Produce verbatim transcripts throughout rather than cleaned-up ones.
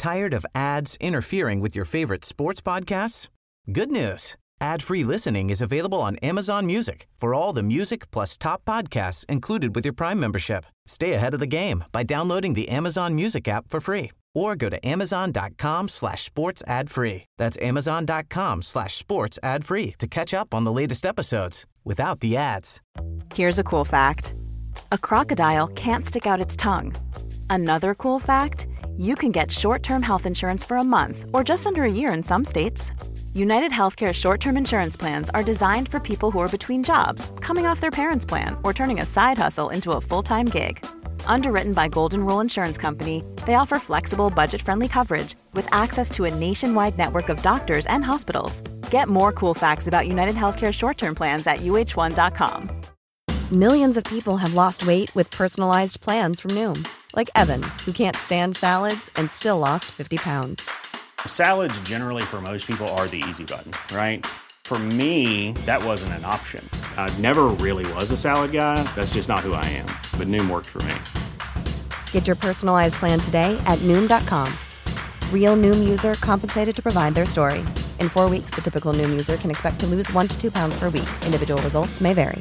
Tired of ads interfering with your favorite sports podcasts? Good news. Ad-free listening is available on Amazon Music for all the music plus top podcasts included with your Prime membership. Stay ahead of the game by downloading the Amazon Music app for free or go to amazon.com slash sports ad free. That's amazon.com slash sports ad free to catch up on the latest episodes without the ads. Here's a cool fact. A crocodile can't stick out its tongue. Another cool fact, you can get short-term health insurance for a month or just under a year in some states. United Healthcare short-term insurance plans are designed for people who are between jobs, coming off their parents' plan, or turning a side hustle into a full-time gig. Underwritten by Golden Rule Insurance Company, they offer flexible, budget-friendly coverage with access to a nationwide network of doctors and hospitals. Get more cool facts about United Healthcare short-term plans at U H one dot com. Millions of people have lost weight with personalized plans from Noom. Like Evan, who can't stand salads and still lost fifty pounds. Salads generally for most people are the easy button, right? For me, that wasn't an option. I never really was a salad guy. That's just not who I am. But Noom worked for me. Get your personalized plan today at Noom dot com. Real Noom user compensated to provide their story. In four weeks, the typical Noom user can expect to lose one to two pounds per week. Individual results may vary.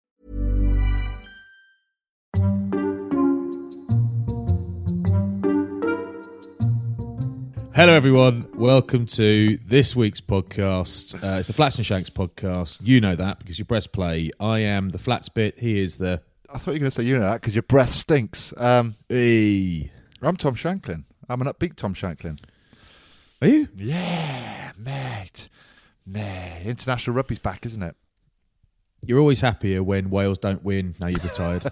Hello, everyone. Welcome to this week's podcast. Uh, it's the Flats and Shanks podcast. You know that because you press play. I am the Flats bit. He is the... I thought you were going to say you know that because your breath stinks. Um, E. I'm Tom Shanklin. I'm an upbeat Tom Shanklin. Are you? Yeah, mate. Mate. International rugby's back, isn't it? You're always happier when Wales don't win. Now you've retired.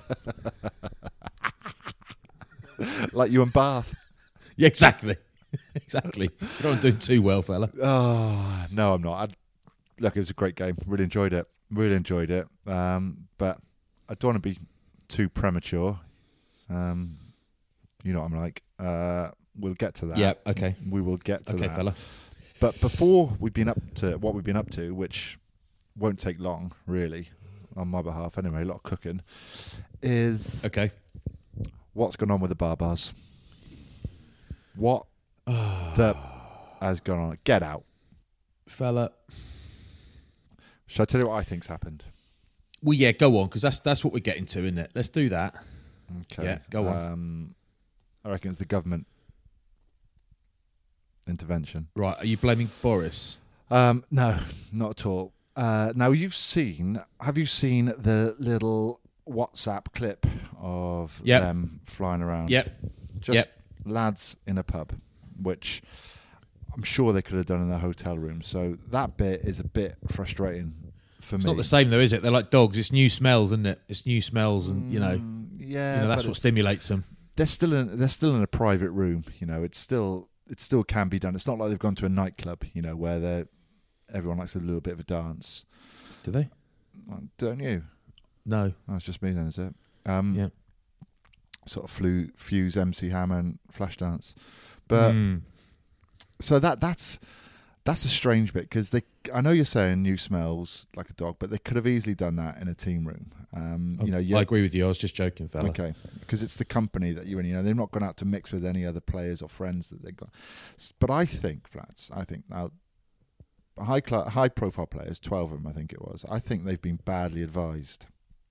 Like you and Bath. Yeah, exactly. Exactly. You're not doing too well, fella. Oh, no, I'm not. I, look, it was a great game. Really enjoyed it. Really enjoyed it. Um, but I don't want to be too premature. Um, you know what I'm like. Uh, we'll get to that. Yeah, okay. We will get to okay, that. Okay, fella. But before we've been up to what we've been up to, which won't take long, really, on my behalf anyway, a lot of cooking, is okay. What's going on with the Barbars? What the has gone on? Get out. Fella. Shall I tell you what I think's happened? Well, yeah, go on, because that's that's what we're getting to, isn't it? Let's do that. Okay. Yeah, go on. Um, I reckon it's the government intervention. Right, are you blaming Boris? Um, no, not at all. Uh, now, you've seen, have you seen the little WhatsApp clip of yep. them flying around? Yep. Just yep. lads in a pub, which I'm sure they could have done in their hotel room. So that bit is a bit frustrating for it's me. It's not the same though, is it? They're like dogs. It's new smells, isn't it? It's new smells, and you know, mm, yeah, you know that's what stimulates them. They're still in. They're still in a private room. You know, it's still it still can be done. It's not like they've gone to a nightclub. You know, where they everyone likes a little bit of a dance. Do they? Don't you? No, that's just me then, is it? Um, yeah. Sort of flu, fuse, M C Hammer, and Flashdance, but mm. so that that's that's a strange bit because they. I know you're saying new smells like a dog, but they could have easily done that in a team room. Um, you know, I agree with you. I was just joking, fella. Okay, because it's the company that you're in. You know, they've not gone out to mix with any other players or friends that they've got. But I think Flats. I think now high cl- high profile players, twelve of them, I think it was. I think they've been badly advised.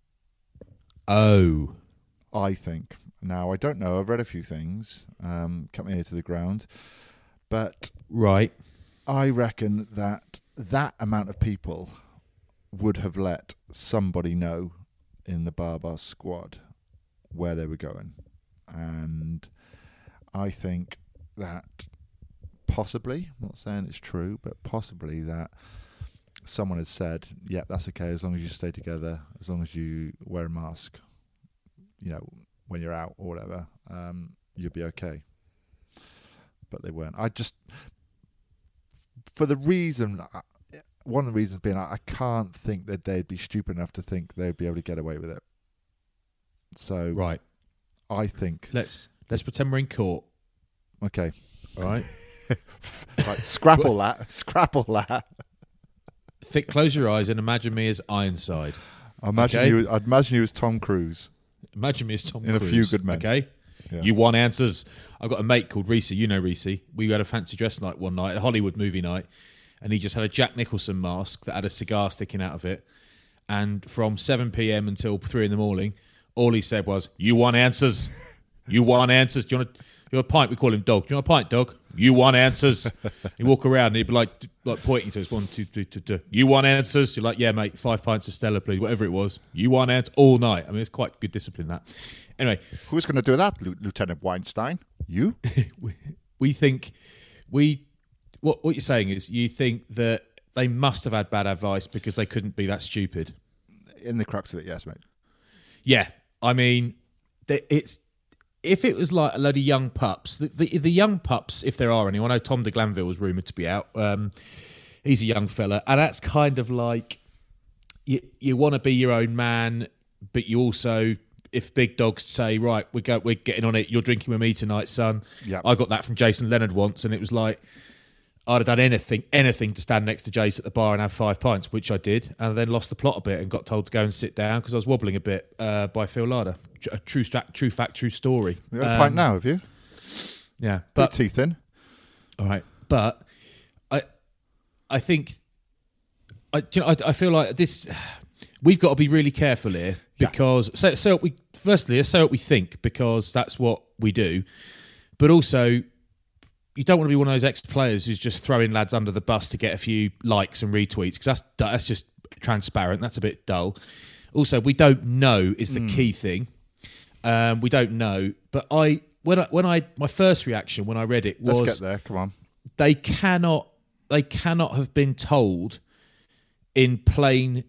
Oh. I think. Now, I don't know. I've read a few things. Um, cut my ear to the ground. But right, I reckon that that amount of people would have let somebody know in the Barbar squad where they were going. And I think that possibly, I'm not saying it's true, but possibly that someone has said, yeah, that's okay as long as you stay together, as long as you wear a mask, you know, when you're out or whatever, um, you'll be okay. But they weren't. I just, for the reason, one of the reasons being, I can't think that they'd be stupid enough to think they'd be able to get away with it. So, right, I think let's let's pretend we're in court. Okay, all right. Right, scrapple that, scrapple that. Think, close your eyes and imagine me as Ironside. I imagine okay? you. I'd imagine you as Tom Cruise. Imagine me as Tom in Cruise. A Few Good Men. Okay, Yeah. You want answers. I've got a mate called Reese. You know Reese. We had a fancy dress night one night, a Hollywood movie night, and he just had a Jack Nicholson mask that had a cigar sticking out of it. And from seven p.m. until three in the morning, all he said was, "You want answers? You want answers? Do you want a, you want a pint?" We call him Dog. Do you want a pint, Dog? You want answers? He'd walk around and he'd be like, like pointing to us, one, two, three, two, two. You want answers? You're like, yeah, mate, five pints of Stella, please, whatever it was. You want answers all night. I mean, it's quite good discipline, that. Anyway. Who's going to do that, L- Lieutenant Weinstein? You? we, we think, we, what, what you're saying is you think that they must have had bad advice because they couldn't be that stupid. In the crux of it, yes, mate. Yeah. I mean, it's, if it was like a load of young pups, the, the the young pups, if there are any, I know Tom de Glanville was rumoured to be out. Um, he's a young fella, and that's kind of like you you want to be your own man, but you also, if big dogs say, right, we go, we're getting on it. You're drinking with me tonight, son. Yep. I got that from Jason Leonard once, and it was like I'd have done anything, anything to stand next to Jace at the bar and have five pints, which I did, and then lost the plot a bit and got told to go and sit down because I was wobbling a bit uh, by Phil Larder. A true, true fact, true story. You got a um, pint now, have you? Yeah, But but teeth in. all right, but I, I think, I, do you know, I, I feel like this. We've got to be really careful here because yeah. so, so we firstly let's say what we think because that's what we do, but also you don't want to be one of those ex-players who's just throwing lads under the bus to get a few likes and retweets because that's that's just transparent. That's a bit dull. Also, we don't know is the mm. key thing. Um, we don't know, but I when I when I my first reaction when I read it was let's get there. Come on. They cannot they cannot have been told in plain.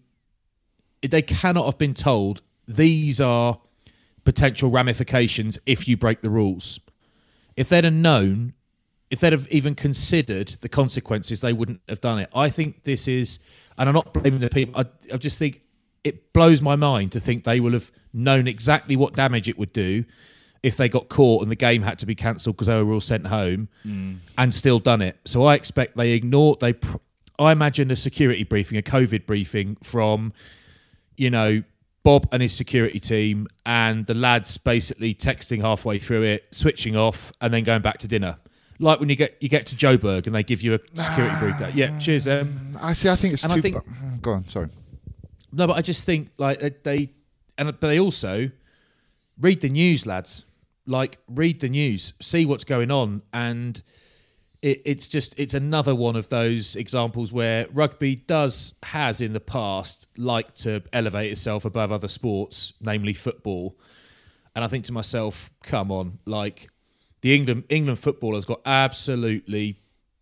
They cannot have been told these are potential ramifications if you break the rules. If they'd have known, if they'd have even considered the consequences, they wouldn't have done it. I think this is, and I'm not blaming the people. I, I just think it blows my mind to think they will have known exactly what damage it would do if they got caught and the game had to be cancelled because they were all sent home mm. and still done it. So I expect they ignored, they, I imagine a security briefing, a COVID briefing from, you know, Bob and his security team and the lads basically texting halfway through it, switching off and then going back to dinner. Like when you get you get to Joburg and they give you a security brief. Yeah, cheers. Um, I see, I think it's and too... I think, bu- go on, sorry. No, but I just think like they, and but they also read the news, lads. Like read the news, see what's going on, and it, it's just it's another one of those examples where rugby does has in the past liked to elevate itself above other sports, namely football. And I think to myself, come on, like the England England footballers got absolutely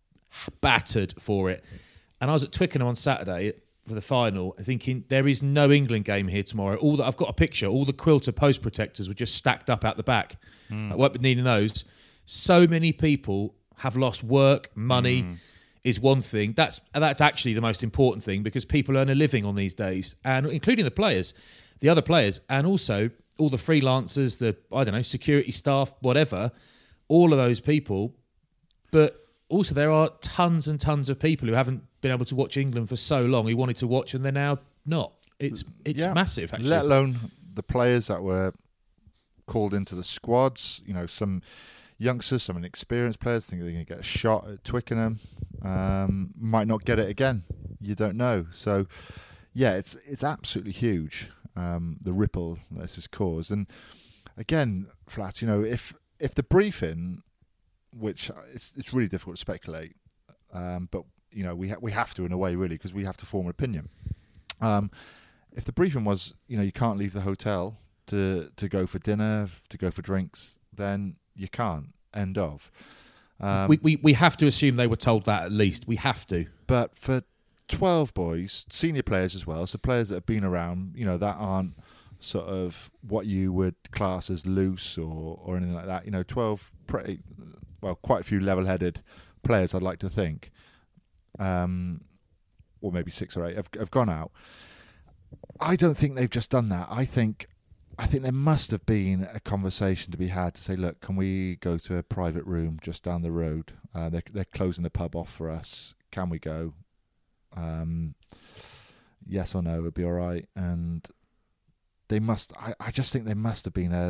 battered for it. And I was at Twickenham on Saturday for the final, thinking there is no England game here tomorrow. All that I've got a picture. All the quilter post protectors were just stacked up out the back. Mm. I won't be needing those. So many people have lost work, money mm. is one thing. That's that's actually the most important thing because people earn a living on these days, and including the players, the other players, and also all the freelancers, the I don't know security staff, whatever. All of those people, but also there are tons and tons of people who haven't been able to watch England for so long who wanted to watch and they're now not. It's it's yeah. massive, actually. Let alone the players that were called into the squads. You know, some youngsters, some inexperienced players think they're going to get a shot at Twickenham. Um, might not get it again. You don't know. So, yeah, it's it's absolutely huge, um, the ripple this has caused. And again, Flat, you know, if if the briefing, which it's it's really difficult to speculate, um, but you know we ha- we have to in a way really because we have to form an opinion. Um, if the briefing was, you know, you can't leave the hotel to to go for dinner, to go for drinks, then you can't. End of. Um, we, we we have to assume they were told that at least. We have to. But for twelve boys, senior players as well, so players that have been around, you know, that aren't sort of what you would class as loose or, or anything like that. You know, twelve pretty, well, quite a few level-headed players, I'd like to think, um, or maybe six or eight, have, have gone out. I don't think they've just done that. I think I think there must have been a conversation to be had to say, look, can we go to a private room just down the road? Uh, they're, they're closing the pub off for us. Can we go? Um, yes or no, it'd be all right. And they must, I, I just think there must have been a,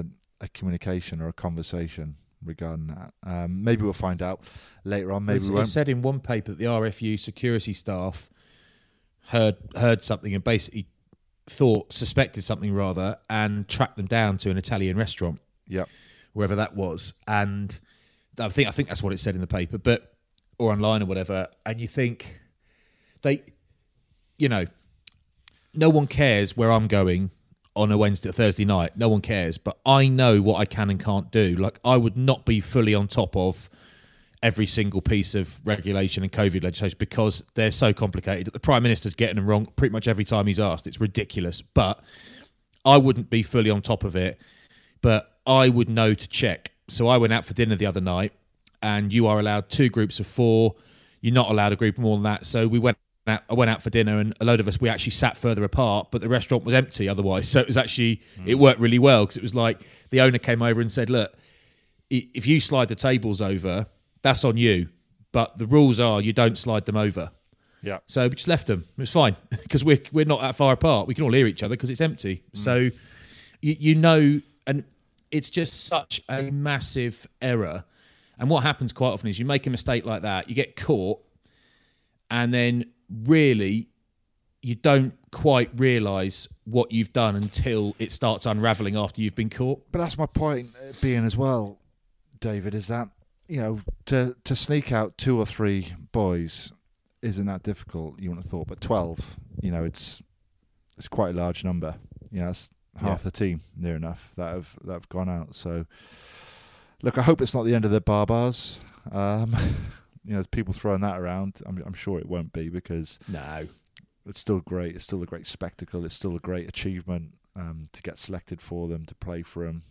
a communication or a conversation regarding that. Um, maybe we'll find out later on. Maybe it's, we won't. It said in one paper that the R F U security staff heard heard something and basically thought, suspected something rather, and tracked them down to an Italian restaurant. Yep. Wherever that was, and I think I think that's what it said in the paper, but or online or whatever. And you think they, you know, no one cares where I'm going on a Wednesday or Thursday night. No one cares, but I know what I can and can't do. Like, I would not be fully on top of every single piece of regulation and COVID legislation because they're so complicated. The Prime Minister's getting them wrong pretty much every time he's asked. It's ridiculous, but I wouldn't be fully on top of it. But I would know to check. So I went out for dinner the other night, and you are allowed two groups of four. You're not allowed a group more than that. So we went out, I went out for dinner, and a load of us, we actually sat further apart, but the restaurant was empty otherwise. So it was actually, mm. it worked really well because it was like the owner came over and said, look, if you slide the tables over, that's on you. But the rules are you don't slide them over. Yeah. So we just left them. It was fine because we're, we're not that far apart. We can all hear each other because it's empty. Mm. So you, you know, and it's just such a massive error. And what happens quite often is you make a mistake like that, you get caught, and then really you don't quite realise what you've done until it starts unravelling after you've been caught. But that's my point being as well, David, is that, you know, to, to sneak out two or three boys isn't that difficult, you wouldn't have thought. But twelve, you know, it's it's quite a large number. You know, it's half yeah. the team, near enough, that have that have gone out. So, look, I hope it's not the end of the bar bars. Um, you know, there's people throwing that around. I'm, I'm sure it won't be because no, it's still great. It's still a great spectacle. It's still a great achievement um, to get selected for them, to play for them.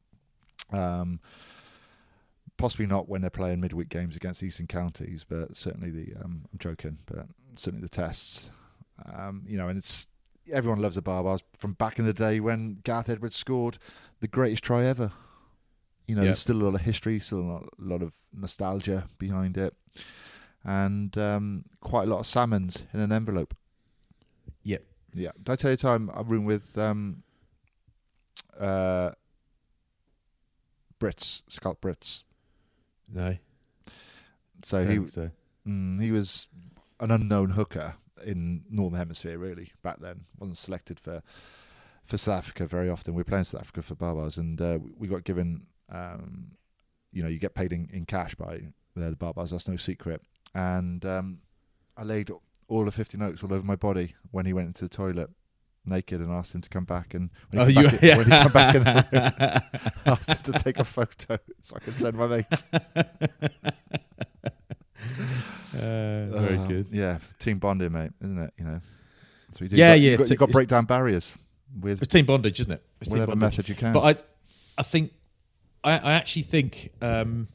Um, possibly not when they're playing midweek games against Eastern Counties, but certainly the um, I'm joking, but certainly the tests. Um, you know, and it's everyone loves the bar bars from back in the day when Gareth Edwards scored the greatest try ever. You know, yep. There's still a lot of history, still a lot, a lot of nostalgia behind it, and um, quite a lot of salmons in an envelope. Yep. Yeah. Did I tell you the time I roomed with um, uh, Brits, Scalp Brits? No. So he so. Mm, he was an unknown hooker in Northern Hemisphere, really, back then. Wasn't selected for for South Africa very often. We were playing South Africa for Barbars, and uh, we got given, um, you know, you get paid in, in cash by the, the Barbars, that's no secret. And um, I laid all the fifty notes all over my body when he went into the toilet naked and asked him to come back. And when he, oh, came, you, back, yeah. when he came back in the room, I asked him to take a photo so I could send my mates. Uh, very uh, good. Yeah, team bonding, mate, isn't it? You know, that's what you do. Yeah, you've got, yeah. You've got, you've got to break down barriers with it's team bondage, isn't it? It's whatever method you can. But I, I think, I, I actually think um,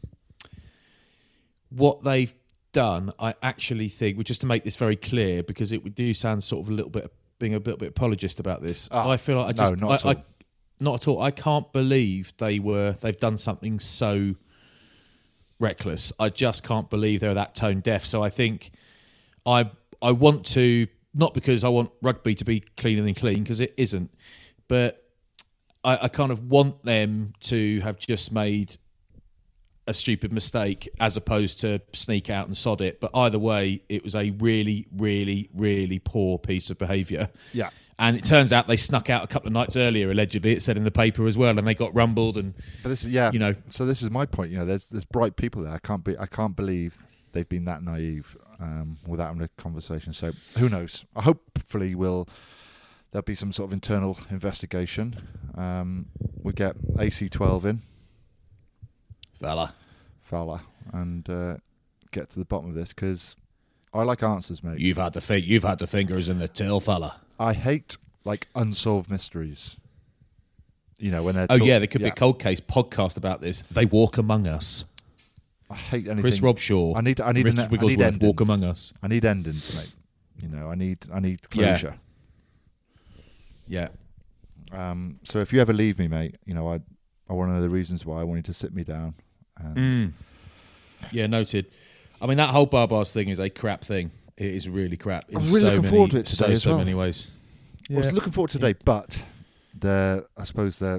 what they've done, I actually think, just to make this very clear, because it do sound sort of a little bit being a little bit apologist about this. Oh, I feel like I just, no, not I, at all. I, not at all. I can't believe they were. They've done something so reckless. I just can't believe they're that tone deaf. So I think I I want to, not because I want rugby to be cleaner than clean, because it isn't, but I, I kind of want them to have just made a stupid mistake as opposed to sneak out and sod it. But either way, it was a really, really, really poor piece of behaviour. Yeah. And it turns out they snuck out a couple of nights earlier, allegedly. It said in the paper as well, and they got rumbled. And but this is, yeah, you know, so this is my point. You know, there's there's bright people there. I can't be, I can't believe they've been that naive um, without having a conversation. So who knows? Hopefully, we'll there'll be some sort of internal investigation. Um, we get A C twelve in, fella, fella, and uh, get to the bottom of this because I like answers, mate. You've had the fi- you've had the fingers in the till, fella. I hate like unsolved mysteries. You know when they're oh talk- yeah, there could yeah. be a cold case podcast about this. They walk among us. I hate anything. Chris Robshaw. I need. I need. Richard an, Wigglesworth I need walk among us. I need endings, mate. You know, I need. I need closure. Yeah. yeah. Um. So if you ever leave me, mate, you know, I. I one of the reasons why I wanted to sit me down. And mm. Yeah, noted. I mean, that whole Barbars thing is a crap thing. It is really crap. I was really so looking many, forward to it today so, as so well. many ways. I was looking forward to today, but the I suppose the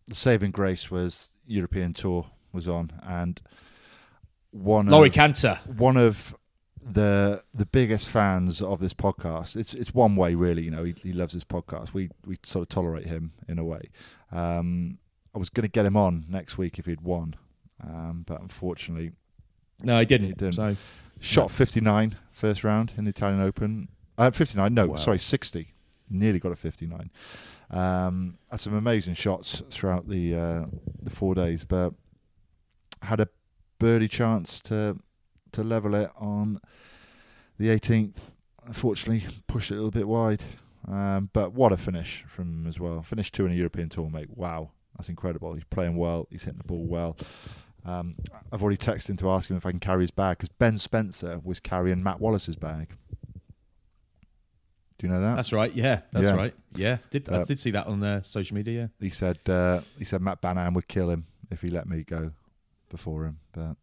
the saving grace was European Tour was on, and one Laurie of, Cantor, one of the the biggest fans of this podcast. It's it's one way really. You know, he he loves this podcast. We we sort of tolerate him in a way. Um, I was going to get him on next week if he'd won, um, but unfortunately, no, he didn't. he didn't. So Shot fifty-nine first round in the Italian Open. Uh, fifty-nine, no, Wow. sorry, sixty. Nearly got a fifty-nine. Um, had some amazing shots throughout the uh, the four days, but had a birdie chance to to level it on the eighteenth. Unfortunately, pushed it a little bit wide. Um, but what a finish from him as well. Finished two in a European Tour, mate. Wow, that's incredible. He's playing well. He's hitting the ball well. Um, I've already texted him to ask him if I can carry his bag, because Ben Spencer was carrying Matt Wallace's bag. Do you know that? that's right. Yeah, that's Yeah. right. Yeah, did I Uh, did see that on uh, social media. Yeah. He said uh, he said Matt Banahan would kill him if he let me go before him, but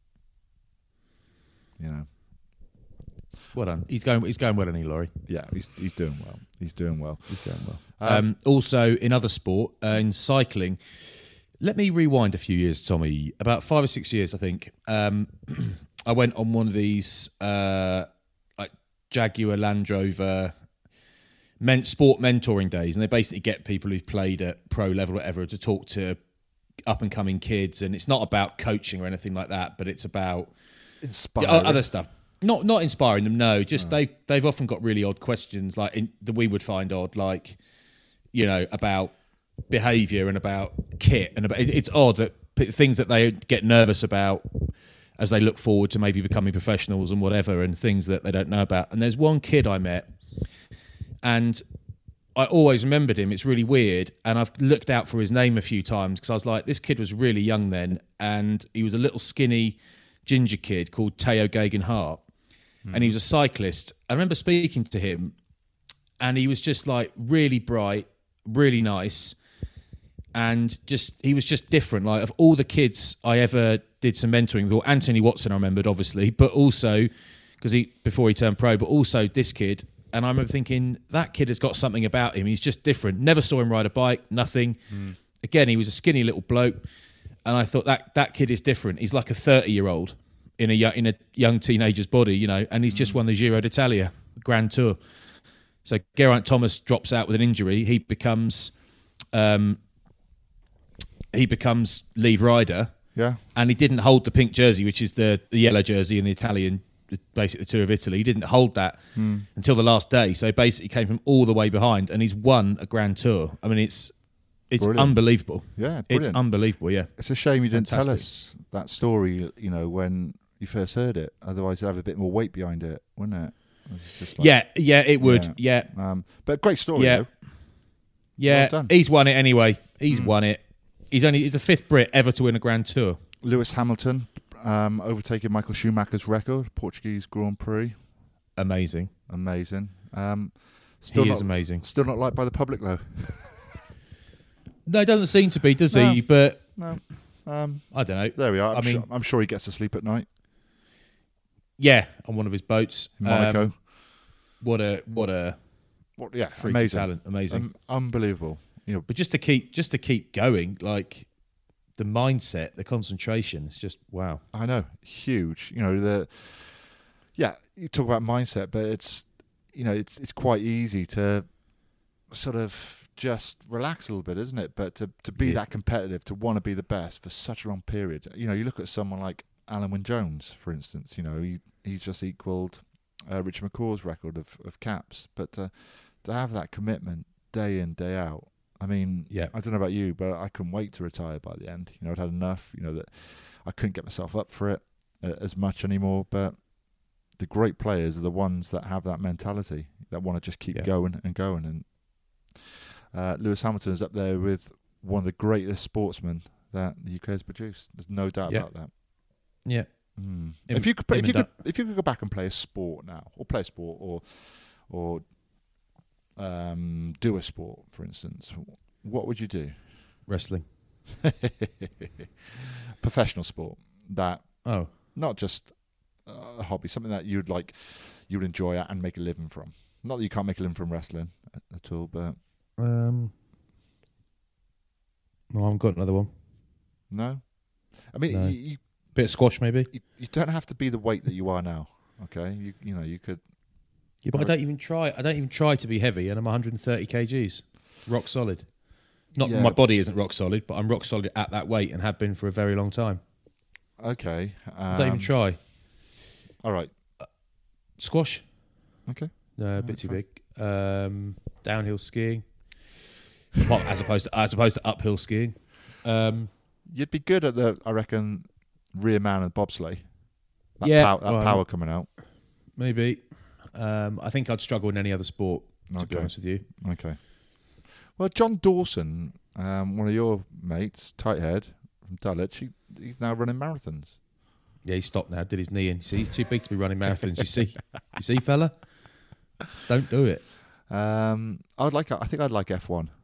you know, Well done. He's going. He's going well, isn't he, Laurie? yeah, he's he's doing well. He's doing well. He's going well. Um, Um, also, in other sport, uh, in cycling, let me rewind a few years, Tommy. About five or six years, I think. Um, I went on one of these uh, like Jaguar Land Rover men- sport mentoring days, and they basically get people who've played at pro level, or whatever, to talk to up and coming kids. And it's not about coaching or anything like that, but it's about Inspiring. yeah, other stuff. Not not inspiring them, no. Just they they've often got really odd questions, like in, that we would find odd, like you know about behaviour and about kit, and about it, it's odd that p- things that they get nervous about as they look forward to maybe becoming professionals and whatever, and things that they don't know about. And there's one kid I met, and I always remembered him. It's really weird, and I've looked out for his name a few times because I was like, this kid was really young then, and he was a little skinny ginger kid called Teo Geoghegan Hart. And he was a cyclist. I remember speaking to him, and he was just like really bright, really nice, and just he was just different. Like of all the kids I ever did some mentoring with, Anthony Watson I remembered obviously, but also because he before he turned pro, but also this kid. And I remember thinking that kid has got something about him. He's just different. Never saw him ride a bike, nothing. Mm. Again, he was a skinny little bloke, and I thought that that kid is different. He's like a thirty-year-old. In a young, in a young teenager's body, you know, and he's just won the Giro d'Italia Grand Tour. So Geraint Thomas drops out with an injury. He becomes, um, he becomes lead rider. Yeah, and he didn't hold the pink jersey, which is the, the yellow jersey in the Italian, basically the Tour of Italy. He didn't hold that mm. until the last day. So he basically came from all the way behind, and he's won a Grand Tour. I mean, it's it's brilliant. Unbelievable. Yeah, brilliant. It's unbelievable. Yeah, it's a shame you didn't Fantastic. tell us that story. You know, when you first heard it. Otherwise, it'd have a bit more weight behind it, wouldn't it? It just like, yeah, yeah, it would. Yeah, yeah. Um, but great story. Yeah, though. yeah. Well done. He's won it anyway. He's mm. won it. He's only he's the fifth Brit ever to win a Grand Tour. Lewis Hamilton um, overtaking Michael Schumacher's record, Portuguese Grand Prix. Amazing, amazing. Um, still he not, is amazing. Still not liked by the public though. No, it doesn't seem to be, does no. he? But no, um, I don't know. There we are. I'm I mean, sure, I'm sure he gets to sleep at night. Yeah, on one of his boats, Monaco. Um, what a what a what? Yeah, freaky amazing talent, amazing, um, unbelievable. You know, but just to keep just to keep going, like the mindset, the concentration, it's just wow. I know, huge. You know the. Yeah, you talk about mindset, but it's you know it's it's quite easy to sort of just relax a little bit, isn't it? But to to be yeah. that competitive, to want to be the best for such a long period. You know, you look at someone like Alan Wynne-Jones, for instance. You know, he he just equalled uh, Richard McCaw's record of, of caps. But uh, to have that commitment day in, day out, I mean, yeah. I don't know about you, but I couldn't wait to retire by the end. You know, I'd had enough. You know, that I couldn't get myself up for it uh, as much anymore. But the great players are the ones that have that mentality, that want to just keep yeah. going and going. And uh, Lewis Hamilton is up there with one of the greatest sportsmen that the U K has produced. There's no doubt yeah. about that. Yeah. Mm. Him, if you could, if you could, that. if you could go back and play a sport now, or play a sport, or or um, do a sport, for instance, what would you do? Wrestling. Professional sport that oh, not just a hobby, something that you'd like, you would enjoy and make a living from. Not that you can't make a living from wrestling at, at all, but um, No, I haven't got another one. No? I mean, No. you, you, Bit of squash, maybe. you, you don't have to be the weight that you are now, okay? You you know, you could... Yeah, but I don't even try. I don't even try to be heavy, and I'm one hundred thirty kilograms, rock solid. Not Yeah. that my body isn't rock solid, but I'm rock solid at that weight and have been for a very long time. Okay. Um, I don't even try. All right. Squash? Okay. No, a bit too big. Um, downhill skiing, well, as opposed to as opposed to uphill skiing. Um, You'd be good at the, I reckon, rear man and bobsleigh. That Yeah, pow- that well, power coming out. maybe. Um, I think I'd struggle in any other sport, to be Okay. honest with you. Okay. Well, John Dawson, um, one of your mates, tight head from Dulwich, he, he's now running marathons. Yeah, he stopped now. Did his knee in. You see, he's too big to be running marathons. You see, you see, fella. Don't do it. Um, I would like. I think I'd like F one.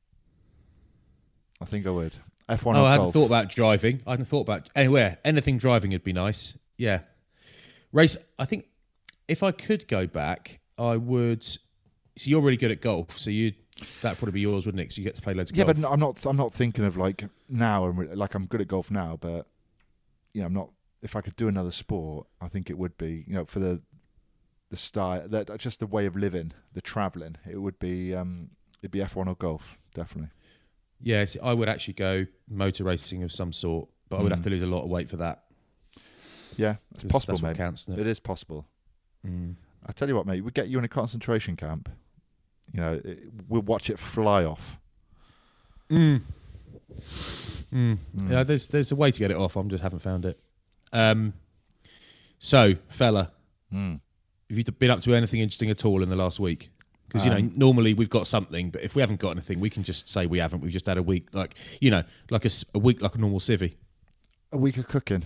I think I would. F one. Oh, or I hadn't golf. thought about driving. I hadn't thought about anywhere. Anything driving would be nice. Yeah. Race. I think if I could go back, I would. So you're really good at golf, so you that'd probably be yours, wouldn't it? Because you get to play loads of Yeah, golf. but no, I'm not. I'm not thinking of like now. And like I'm good at golf now, but you know, I'm not. If I could do another sport, I think it would be, you know, for the the style, that just the way of living, the travelling. It would be. Um, it'd be F one or golf, definitely. Yes, I would actually go motor racing of some sort, but I would Mm. have to lose a lot of weight for that. Yeah, it's 'Cause possible, that's what mate. counts, isn't it? It is possible. Mm. I tell you what, mate. We get you in a concentration camp. You know, it, we'll watch it fly off. Mm. Mm. Mm. Yeah, there's there's a way to get it off. I just haven't found it. Um. So, fella, Mm. have you been up to anything interesting at all in the last week? Because you know, Um, normally we've got something, but if we haven't got anything, we can just say we haven't. We've just had a week, like you know, like a, s- a week, like a normal civvy. A week of cooking.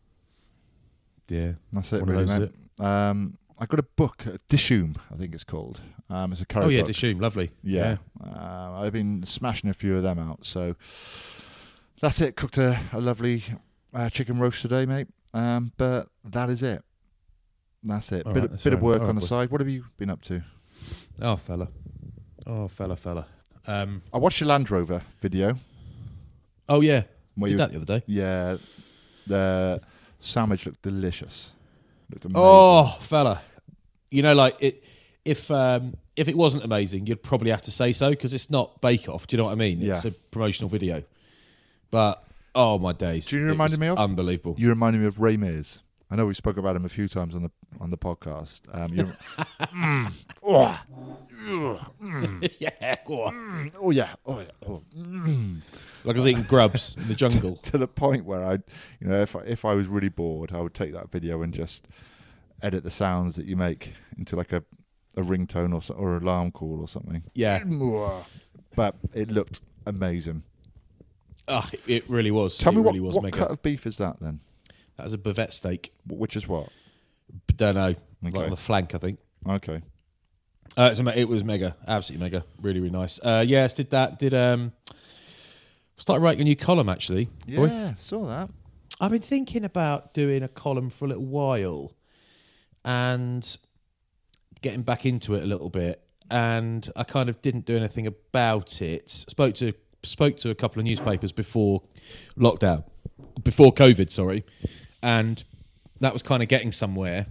Yeah, That's it, One of really, those, mate. Um, I got a book, uh, Dishoom, I think it's called. Um, it's a curry Oh yeah, book. Dishoom, lovely. Yeah. Uh, I've been smashing a few of them out. So that's it. Cooked a, a lovely uh, chicken roast today, mate. Um, but that is it. That's it. All bit right, of, that's bit of fine. work All on right, the boy. side. What have you been up to? Oh fella, oh fella, fella. Um, I watched your Land Rover video. oh yeah, Where did you, that the other day. Yeah. The sandwich looked delicious. Looked amazing. Oh fella, you know, like it. If um, if it wasn't amazing, you'd probably have to say so because it's not Bake Off. Do you know what I mean? It's Yeah. a promotional video. But oh my days, Do you it remind was me of? unbelievable. You reminded me of Ray Mears. I know we spoke about him a few times on the on the podcast. Um, you mm. oh. yeah, go on. Mm. oh yeah, oh yeah, oh. Mm. Like I was eating grubs in the jungle. To the point where I, you know, if I, if I was really bored, I would take that video and just edit the sounds that you make into like a, a ringtone or so, or alarm call or something. Yeah, But it looked amazing. oh, it really was. Tell it me really what, was what mega. cut of beef is that then? That was a bavette steak. Which is what? Don't know, like Okay. on the flank, I think. Okay. Uh, it's a, it was mega, absolutely mega, really, really nice. Uh, yes, did that. Did um, started writing a new column actually. Boy. Yeah, saw that. I've been thinking about doing a column for a little while, and getting back into it a little bit. And I kind of didn't do anything about it. Spoke to spoke to a couple of newspapers before lockdown, before COVID, sorry, and that was kind of getting somewhere.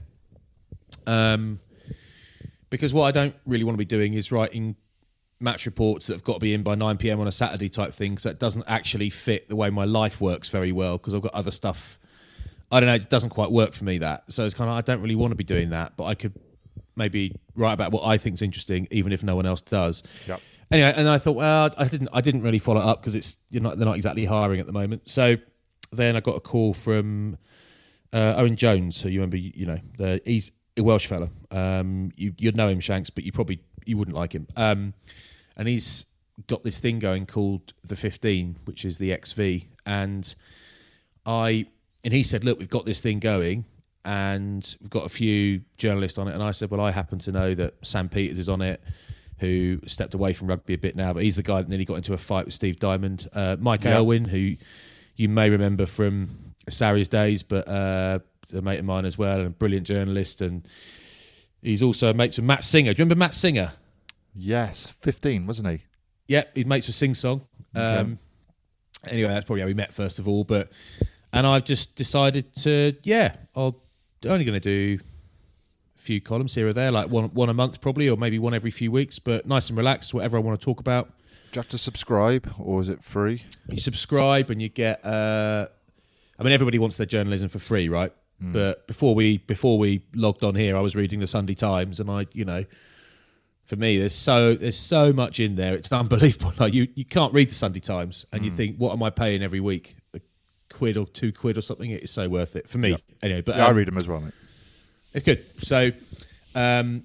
Um, because what I don't really want to be doing is writing match reports that have got to be in by nine p.m. on a Saturday type thing, so it doesn't actually fit the way my life works very well because I've got other stuff. I don't know, it doesn't quite work for me, that. So it's kind of, I don't really want to be doing that, but I could maybe write about what I think is interesting, even if no one else does. Yep. Anyway, and I thought, well, I didn't, I didn't really follow up because it's, you're not, they're not exactly hiring at the moment. So then I got a call from uh, Owen Jones, who you remember, you know, the, he's a Welsh fella. Um, you, you'd know him, Shanks, but you probably you wouldn't like him. Um, and he's got this thing going called the fifteen, which is the X V, and I and he said, look, we've got this thing going, and we've got a few journalists on it. And I said, well, I happen to know that Sam Peters is on it, who stepped away from rugby a bit now, but he's the guy that nearly got into a fight with Steve Diamond. Uh, Mike Yeah. Elwyn, who you may remember from Sarri's days, but uh, a mate of mine as well, and a brilliant journalist. And he's also mates with Matt Singer. Do you remember Matt Singer? Yes, fifteen, wasn't he? Yeah, he's mates with Sing Song. Um, Okay. anyway, that's probably how we met first of all. But and I've just decided to, yeah, I'll only going to do a few columns here or there, like one one a month probably, or maybe one every few weeks. But nice and relaxed, whatever I want to talk about. Do you have to subscribe, or is it free? You subscribe and you get. Uh, I mean, everybody wants their journalism for free, right? Mm. But before we before we logged on here, I was reading the Sunday Times, and I, you know. For me, there's so there's so much in there. It's unbelievable. Like you, you can't read the Sunday Times, and mm. you think, what am I paying every week? A quid or two quid or something? It is so worth it for me. Yep. Anyway, but yeah, um, I read them as well, mate. It's good. So, um,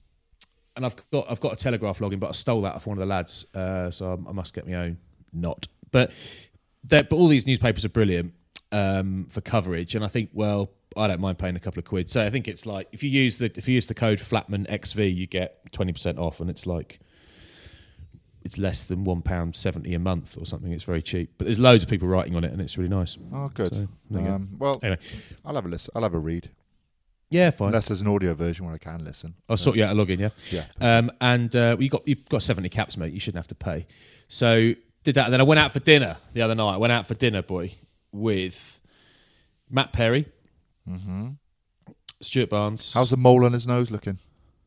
and I've got I've got a Telegraph login, but I stole that off one of the lads, uh, so I, I must get my own. Not, but but all these newspapers are brilliant um, for coverage, and I think, well, I don't mind paying a couple of quid. So I think it's like if you use the if you use the code Flatman X V, you get twenty percent off, and it's like it's less than one pound seventy a month or something. It's very cheap, but there's loads of people writing on it, and it's really nice. Oh, good. So, um, well, anyway, I'll have a listen. I'll have a read. Yeah, fine. Unless there's an audio version where I can listen. I'll sort you out a login. Yeah, yeah. Um, and uh, you got you've got seventy caps, mate. You shouldn't have to pay. So did that, and then I went out for dinner the other night. I went out for dinner, boy, with Matt Perry. Mm-hmm. Stuart Barnes. How's the mole on his nose looking?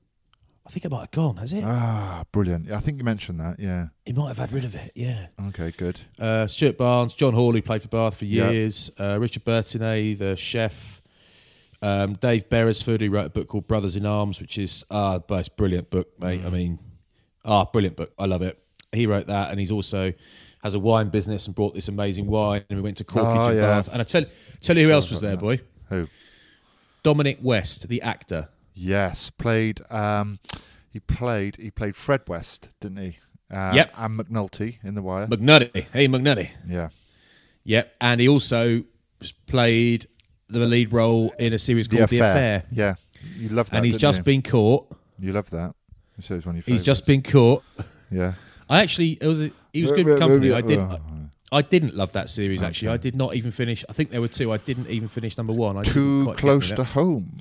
I think it might have gone, has it? Ah, brilliant. Yeah, I think you mentioned that, yeah. He might have had rid of it, yeah. Okay, good. Uh, Stuart Barnes, John Hall, who played for Bath for Yep. years, uh, Richard Bertinet, the chef, um, Dave Beresford, who wrote a book called Brothers in Arms, which is ah, uh, it's a brilliant book, mate. Mm. I mean, ah, brilliant book. I love it. He wrote that, and he's also has a wine business and brought this amazing wine, and we went to Corkage oh, and yeah. Bath. And I tell, tell you who Sure else was there, that. boy? Who? Dominic West, the actor. Yes, played. Um, he played. He played Fred West, didn't he? Uh, Yep. And McNulty in The Wire. McNulty. Hey, McNulty. Yeah. Yep. And he also played the lead role in a series called The Affair. Yeah, you love that. And he's didn't just you? been caught. You love that. You said it was one of your He's just favourites. been caught. Yeah. I actually, it was a, he was good company. I didn't. I didn't love that series. Actually, Okay. I did not even finish. I think there were two. I didn't even finish number one. I didn't Too quite get close me to there. home.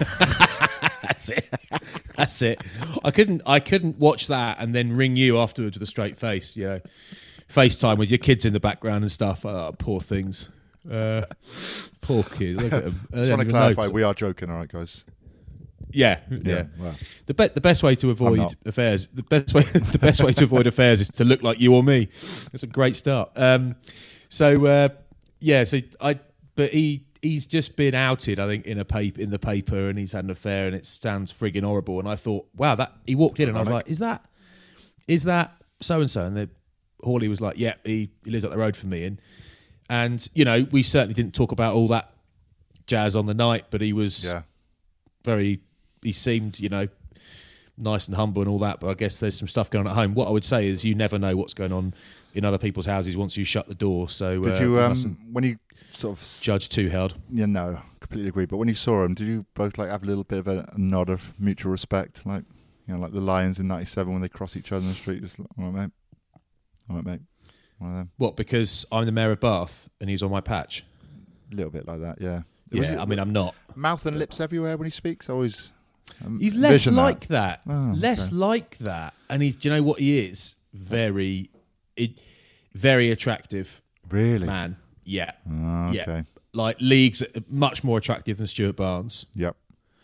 That's it. That's it. I couldn't. I couldn't watch that and then ring you afterwards with a straight face. You know, FaceTime with your kids in the background and stuff. Oh, poor things. Uh, poor kids. Look at them. I Just don't want to even clarify, know. we are joking, all right, guys. Yeah, yeah. Well, The be- the best way to I'm avoid not. affairs, the best way, the best way to avoid affairs is to look like you or me. That's a great start. Um, so uh, yeah, so I, but he he's just been outed, I think, in a paper in the paper, and he's had an affair, and it sounds frigging horrible. And I thought, wow, that he walked in, and I was like, is that, is that so and so? And the Hawley was like, yeah, he, he lives up the road from me, and and you know, we certainly didn't talk about all that jazz on the night, but he was yeah. very. He seemed, you know, nice and humble and all that, but I guess there's some stuff going on at home. What I would say is you never know what's going on in other people's houses once you shut the door. So Did uh, you, you um, mustn't when you sort of... judge too hard. Yeah, no, completely agree. But when you saw him, did you both like have a little bit of a, a nod of mutual respect? Like, you know, like the Lions in ninety-seven when they cross each other in the street, just like, all right, mate. All right, mate. One of them. What, because I'm the mayor of Bath and he's on my patch? A little bit like that, yeah. Yeah, Was it I mean, I'm not. Mouth and lips everywhere when he speaks? I always... Um, He's less vision like that. Oh, less okay. like that. And he's, do you know what he is? Very, it, very attractive Really? man. Yeah. Oh, okay. Yeah. Like leagues much more attractive than Stuart Barnes, Yep.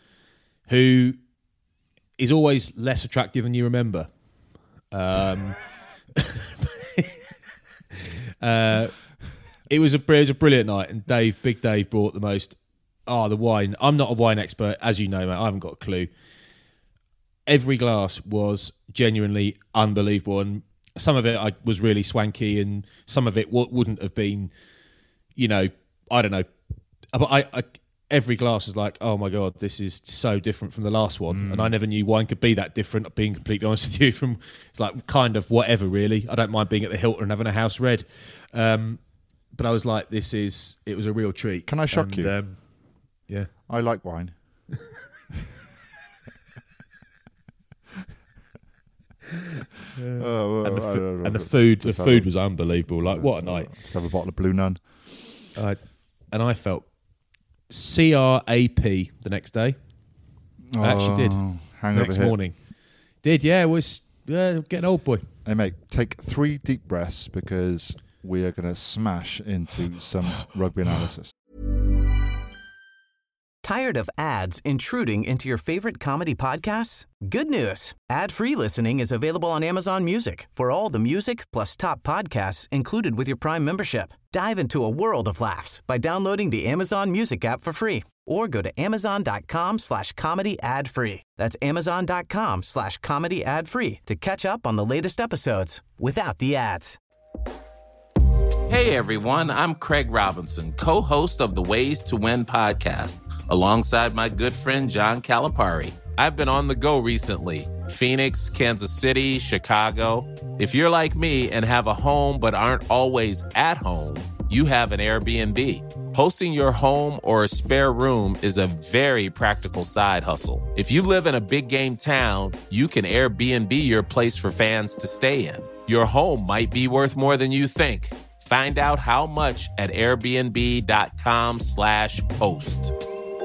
who is always less attractive than you remember. Um, uh, it was a it was a brilliant night, and Dave, Big Dave, brought the most. Oh, the wine. I'm not a wine expert, as you know, mate. I haven't got a clue. Every glass was genuinely unbelievable, and some of it I, was really swanky, and some of it w- wouldn't have been, you know, I don't know. But I, I, every glass is like, oh my God, this is so different from the last one. Mm. And I never knew wine could be that different, being completely honest with you. From It's like kind of whatever, really. I don't mind being at the Hilton and having a house red. Um, but I was like, this is, it was a real treat. Can I shock and, you? Um, yeah. I like wine. oh, well, And the, I fu- don't know, and the food, the just have food a- was unbelievable. Like, what a night! Just have a bottle of Blue Nun. Uh, and I felt C R A P the next day. I actually did. Oh, The Hangover next hit. morning. Did, yeah. It was uh, getting old, boy. Hey, mate, take three deep breaths because we are going to smash into some rugby analysis. Tired of ads intruding into your favorite comedy podcasts? Good news. Ad-free listening is available on Amazon Music for all the music plus top podcasts included with your Prime membership. Dive into a world of laughs by downloading the Amazon Music app for free or go to amazon.com slash comedy ad free. That's amazon.com slash comedy ad free to catch up on the latest episodes without the ads. Hey everyone, I'm Craig Robinson, co-host of the Ways to Win podcast, alongside my good friend John Calipari. I've been on the go recently. Phoenix, Kansas City, Chicago. If you're like me and have a home but aren't always at home, you have an Airbnb. Hosting your home or a spare room is a very practical side hustle. If you live in a big game town, you can Airbnb your place for fans to stay in. Your home might be worth more than you think. Find out how much at airbnb.com slash host.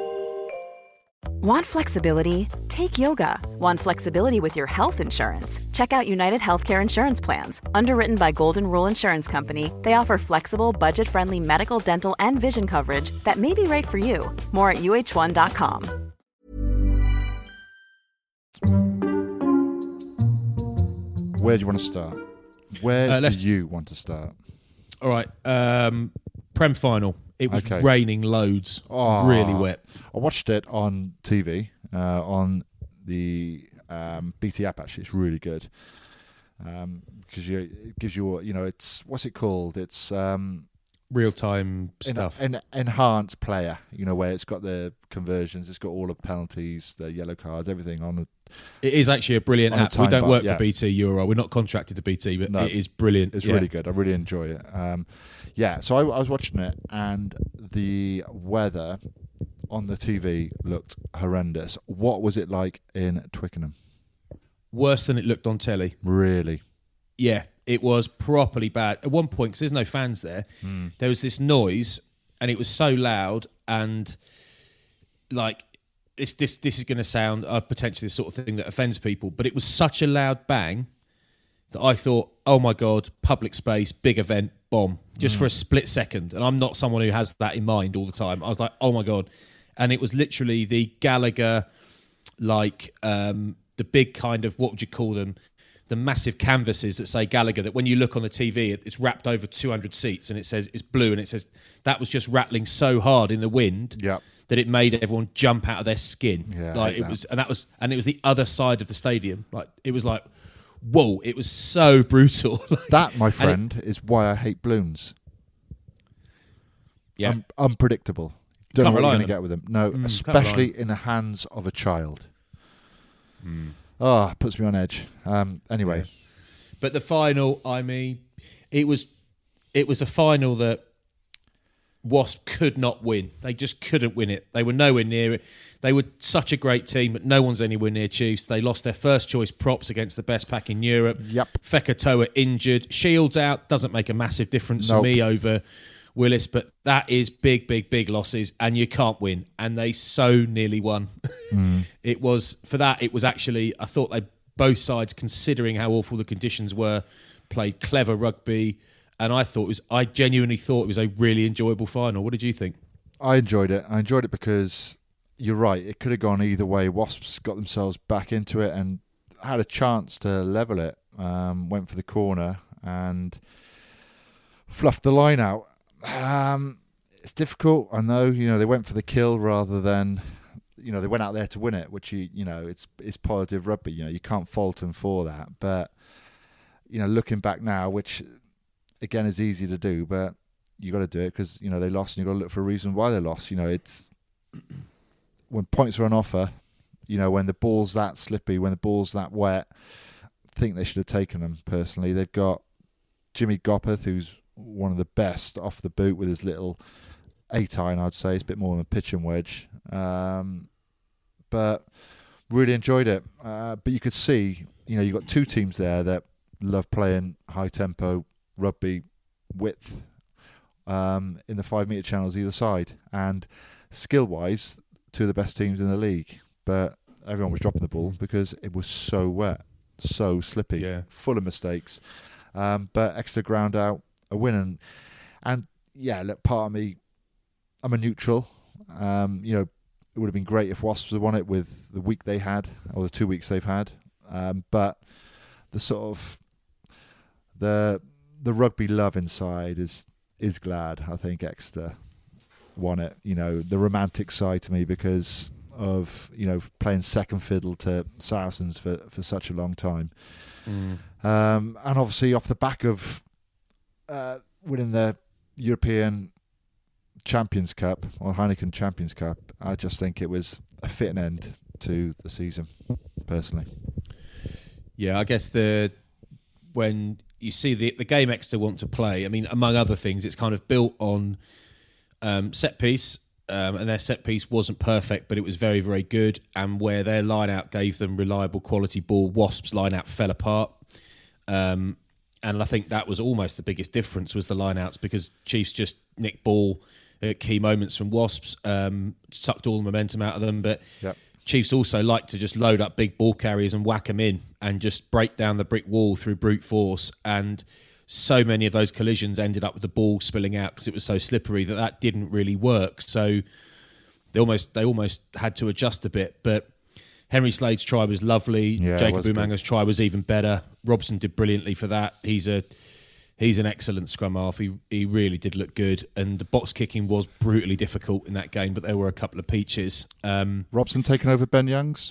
Want flexibility? Take yoga. Want flexibility with your health insurance? Check out United Healthcare Insurance Plans. Underwritten by Golden Rule Insurance Company, they offer flexible, budget-friendly medical, dental, and vision coverage that may be right for you. More at U H one dot com. Where do you want to start? Where Uh, let's- do you want to start? All right. Um, Prem final. It was Okay. raining loads. Oh, Really wet. I watched it on T V, uh, on the um, B T app, actually. It's really good. Um, because you, it gives you, you know, it's, what's it called? It's... Um, Real time En- stuff. en- enhanced player, you know, where it's got the conversions, it's got all the penalties, the yellow cards, everything on. It is actually a brilliant On a app. We time don't bar, work yeah. for B T Euro. We're not contracted to B T, but No, it is brilliant. It's Yeah. really good. I really enjoy it. Um, yeah, so I, I was watching it, and the weather on the T V looked horrendous. What was it like in Twickenham? Worse than it looked on telly. Really? Yeah, it was properly bad. At one point, because there's no fans there, Mm. there was this noise, and it was so loud, and like it's, this this is going to sound uh, potentially the sort of thing that offends people, but it was such a loud bang that I thought, oh my God, public space, big event, bomb, just Mm. for a split second. And I'm not someone who has that in mind all the time. I was like, oh my God. And it was literally the Gallagher, like um, the big kind of, what would you call them? The massive canvases that say Gallagher, that when you look on the T V, it- it's wrapped over two hundred seats and it says it's blue, and it says that was just rattling so hard in the wind Yep. that it made everyone jump out of their skin. Yeah, I like hate it that. was, and that was, and it was the other side of the stadium. Like it was like, whoa! It was so brutal. Like, That, my and it- friend, is why I hate balloons. yeah, Un- unpredictable. Don't Can't know what rely you're on going to them. get with them. No, Mm, can't especially in the hands of a child. Oh, it puts me on edge. Um, anyway, But the final, I mean, it was it was a final that Wasp could not win. They just couldn't win it. They were nowhere near it. They were such a great team, but no one's anywhere near Chiefs. They lost their first choice props against the best pack in Europe. Yep. Fekatoa injured. Shields out. Doesn't make a massive difference Nope. to me over Willis, but that is big, big, big losses, and you can't win. And they so nearly won. It was, for that, it was actually, I thought they, both sides, considering how awful the conditions were, played clever rugby. And I thought it was, I genuinely thought it was a really enjoyable final. What did you think? I enjoyed it. I enjoyed it because you're right. It could have gone either way. Wasps got themselves back into it and had a chance to level it. Um, went for the corner and fluffed the line out. Um, it's difficult. I know. You know, they went for the kill rather than, you know, they went out there to win it, which you you know, it's it's positive rugby. You know, you can't fault them for that. But you know, looking back now, which again is easy to do, but you got to do it because you know they lost, and you got to look for a reason why they lost. You know, it's when points are on offer. You know, when the ball's that slippy, when the ball's that wet, I think they should have taken them. Personally, they've got Jimmy Gopperth, who's one of the best off the boot with his little eight iron. I'd say it's a bit more than a pitching wedge, um, but really enjoyed it. Uh, but you could see, you know, you got two teams there that love playing high tempo rugby width um, in the five metre channels either side, and skill wise, two of the best teams in the league. But everyone was dropping the ball because it was so wet, so slippy, Yeah. full of mistakes. Um, but Exeter ground out a win. And, and yeah, look, part of me, I'm a neutral. Um, you know, it would have been great if Wasps had won it with the week they had, or the two weeks they've had. Um, but the sort of the the rugby love inside is is glad. I think Exeter won it. You know, the romantic side to me because of, you know, playing second fiddle to Saracens for, for such a long time. Mm. Um, and obviously off the back of uh, winning the European Champions Cup or Heineken Champions Cup, I just think it was a fitting end to the season, personally. Yeah, I guess the when you see the the game Exeter want to play, I mean, among other things, it's kind of built on um, set piece, um, and their set piece wasn't perfect, but it was very, very good. And where their line out gave them reliable quality ball, Wasps' line out fell apart. Um, and I think that was almost the biggest difference was the line outs, because Chiefs just nicked ball at key moments from Wasps, um, sucked all the momentum out of them. But yep. Chiefs also like to just load up big ball carriers and whack them in and just break down the brick wall through brute force. And so many of those collisions ended up with the ball spilling out because it was so slippery that that didn't really work. So they almost they almost had to adjust a bit. But Henry Slade's try was lovely. Yeah, Jacob Umanga's try was even better. Robson did brilliantly for that. He's a he's an excellent scrum half. He he really did look good. And the box kicking was brutally difficult in that game, but there were a couple of peaches. Um, Robson taking over Ben Youngs?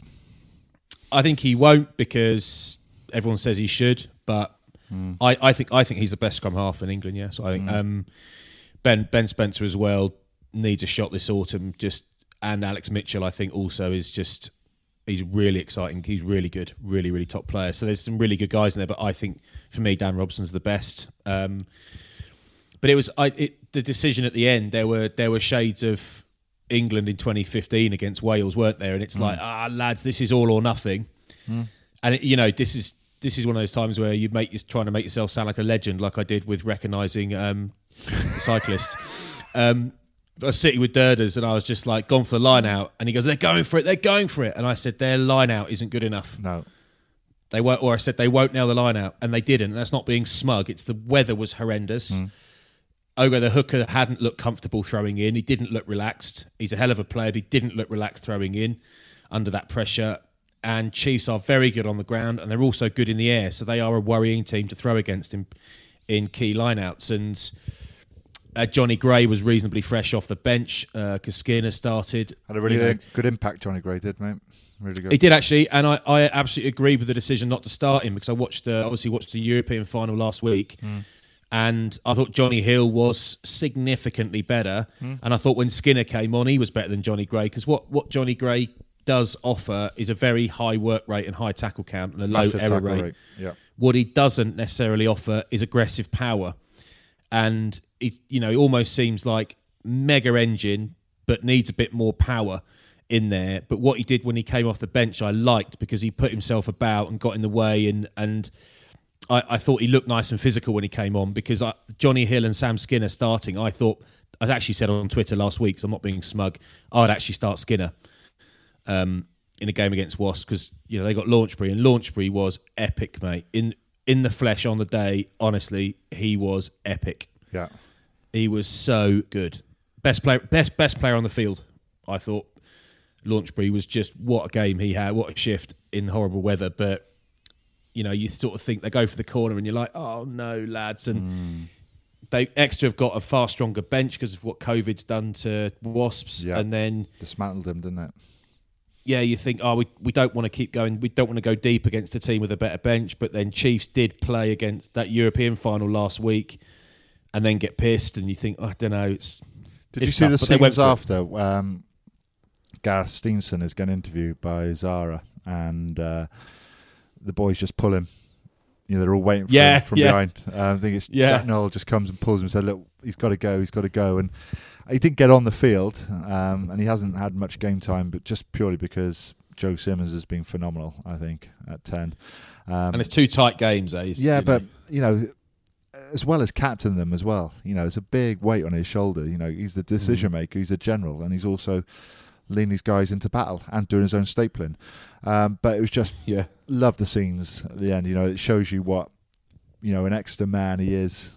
I think he won't, because everyone says he should, but mm. I, I think I think he's the best scrum half in England. Yeah, so I think mm. um, Ben Ben Spencer as well needs a shot this autumn. Just and Alex Mitchell, I think, also is just he's really exciting. He's really good, really really top player. So there's some really good guys in there, but I think for me Dan Robson's the best. Um, but it was I it, the decision at the end. There were there were shades of England in twenty fifteen against Wales, weren't there? And it's mm. like, ah, lads, this is all or nothing. Mm. And it, you know, this is this is one of those times where you make you're trying to make yourself sound like a legend, like I did with recognising um, the cyclist. Um, I was sitting with Durders and I was just like, gone for the line out, and he goes, they're going for it, they're going for it, and I said, their line out isn't good enough. No, they won't. Or I said they won't nail the line out, and they didn't. And that's not being smug. It's the weather was horrendous. Mm. Ogo, the hooker, hadn't looked comfortable throwing in. He didn't look relaxed. He's a hell of a player, but he didn't look relaxed throwing in under that pressure. And Chiefs are very good on the ground, and they're also good in the air, so they are a worrying team to throw against in, in key lineouts. And uh, Johnny Gray was reasonably fresh off the bench because uh, Skinner started. Had a really you know, good impact, Johnny Gray did, mate. Really good. He did actually, and I, I absolutely agree with the decision not to start him, because I watched uh, obviously watched the European final last week. Mm. And I thought Johnny Hill was significantly better. Mm. And I thought when Skinner came on, he was better than Johnny Gray, because what, what Johnny Gray does offer is a very high work rate and high tackle count and a low Massive error rate. rate. Yeah. What he doesn't necessarily offer is aggressive power. And it, you know, it almost seems like mega engine, but needs a bit more power in there. But what he did when he came off the bench, I liked, because he put himself about and got in the way, and and I, I thought he looked nice and physical when he came on, because I, Johnny Hill and Sam Skinner starting, I thought, I actually said on Twitter last week, because I'm not being smug, I'd actually start Skinner um, in a game against Wasps, because you know they got Launchbury, and Launchbury was epic, mate. In in the flesh on the day, honestly, he was epic. Yeah, he was so good. Best player, best best player on the field, I thought. Launchbury was just, what a game he had, what a shift in horrible weather, but you know, you sort of think they go for the corner and you're like, oh no, lads. And mm. they Exeter have got a far stronger bench because of what COVID's done to Wasps. Yeah. And then dismantled them, didn't it? Yeah, you think, oh, we, we don't want to keep going. We don't want to go deep against a team with a better bench. But then Chiefs did play against that European final last week and then get pissed. And you think, oh, I don't know. It's, did it's you see tough, the scenes after? Um, Gareth Steenson is getting interviewed by Zara, and uh, the boys just pull him. You know, they're all waiting for yeah, him from yeah. behind. Uh, I think it's yeah. Jack Noel just comes and pulls him and said, look, he's got to go, he's got to go. And he didn't get on the field, um, and he hasn't had much game time, but just purely because Joe Simmons has been phenomenal, I think, at ten. Um, and it's two tight games, eh? Yeah, you but, know. you know, as well as captain them as well, you know, it's a big weight on his shoulder. You know, he's the decision maker, he's a general, and he's also leading these guys into battle and doing his own stapling. Um, but it was just, yeah, love the scenes at the end. You know, it shows you what, you know, an Exeter man he is.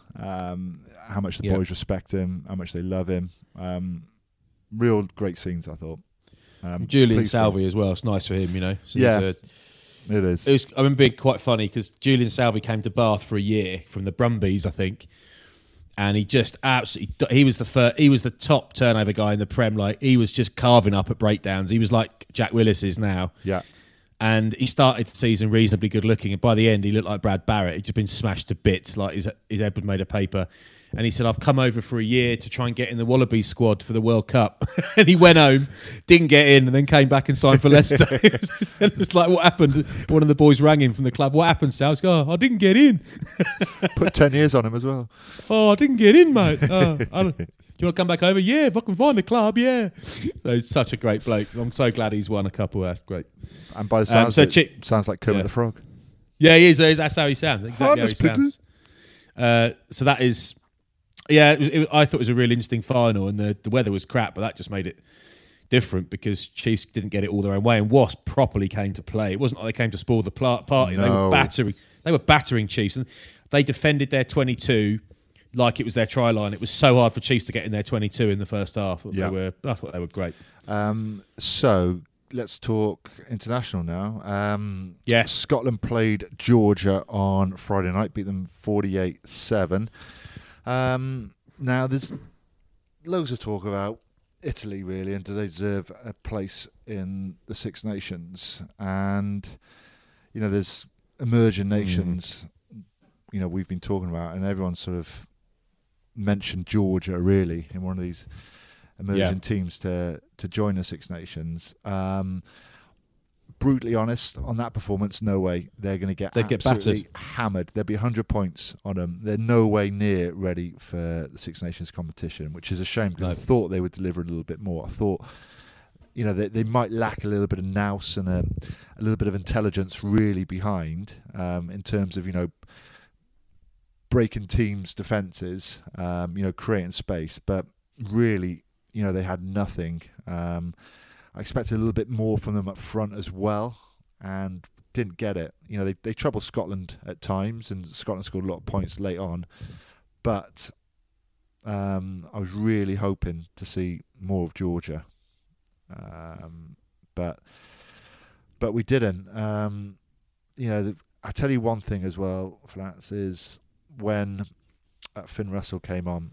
Um, how much the Yeah. boys respect him, how much they love him. Um, real great scenes, I thought. Um, Julian pleased for Salvi as well. It's nice for him, you know. So Yeah. he's a- him. It is. It was, I remember being quite funny because Julian Salvi came to Bath for a year from the Brumbies, I think, and he just absolutely he was the first, he was the top turnover guy in the Prem. Like he was just carving up at breakdowns. He was like Jack Willis is now. Yeah. And he started the season reasonably good looking, and by the end he looked like Brad Barrett. He'd just been smashed to bits, like his his head was made of paper. And he said, "I've come over for a year to try and get in the Wallabies squad for the World Cup." And he went home, didn't get in, and then came back and signed for Leicester. it, was, it was like, what happened? One of the boys rang him from the club. "What happened, Sal?" He goes, "Oh, I didn't get in." Put ten years on him as well. "Oh, I didn't get in, mate. Oh, I don't, do you want to come back over?" "Yeah, if I can find a club, yeah." So he's such a great bloke. I'm so glad he's won a couple. That's great. And by the Um, sounds, so it Chip- sounds like Kermit yeah. the Frog. Yeah, he is. That's how he sounds. Exactly Harness how he sounds. Uh, so that is, yeah. It was, it, I thought it was a really interesting final, and the, the weather was crap, but that just made it different because Chiefs didn't get it all their own way, and Wasp properly came to play. It wasn't like they came to spoil the pla- party. They No. were battering. They were battering Chiefs, and they defended their twenty-two like it was their try line. It was so hard for Chiefs to get in their twenty-two in the first half. Yeah. They were. I thought they were great. Um, so let's talk international now. Um, Yes. Scotland played Georgia on Friday night, beat them forty-eight seven. Um, now, there's loads of talk about Italy, really, and do they deserve a place in the Six Nations? And, you know, there's emerging nations, you know, we've been talking about, and everyone sort of mentioned Georgia, really, in one of these emerging Yeah. teams to to join the Six Nations. Um, brutally honest, on that performance, no way. They're going to get They'd get absolutely battered. hammered. There'll be one hundred points on them. They're no way near ready for the Six Nations competition, which is a shame because No. I thought they would deliver a little bit more. I thought, you know, they, they might lack a little bit of nous and a, a little bit of intelligence really behind um, in terms of, you know, breaking teams' defences, um, you know, creating space. But really, you know, they had nothing. Um, I expected a little bit more from them up front as well, and didn't get it. You know, they they troubled Scotland at times, and Scotland scored a lot of points late on. But um, I was really hoping to see more of Georgia, um, but but we didn't. Um, you know, the, I tell you one thing as well, Flats, is when uh, Finn Russell came on,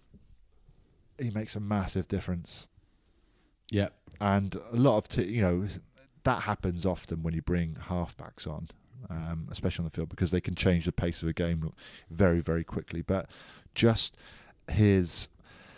he makes a massive difference. Yeah. And a lot of, t- you know, that happens often when you bring halfbacks on, um, especially on the field, because they can change the pace of a game very, very quickly. But just his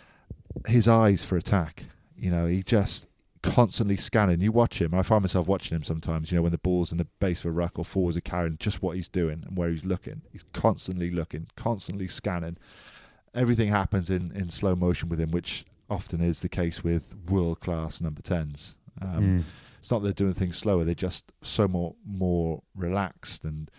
his eyes for attack, you know, he just constantly scanning. You watch him. I find myself watching him sometimes, you know, when the ball's in the base of a ruck or forwards are carrying, just what he's doing and where he's looking. He's constantly looking, constantly scanning. Everything happens in, in slow motion with him, which often is the case with world-class number tens. Um, Mm. It's not that they're doing things slower, they're just so more more relaxed, and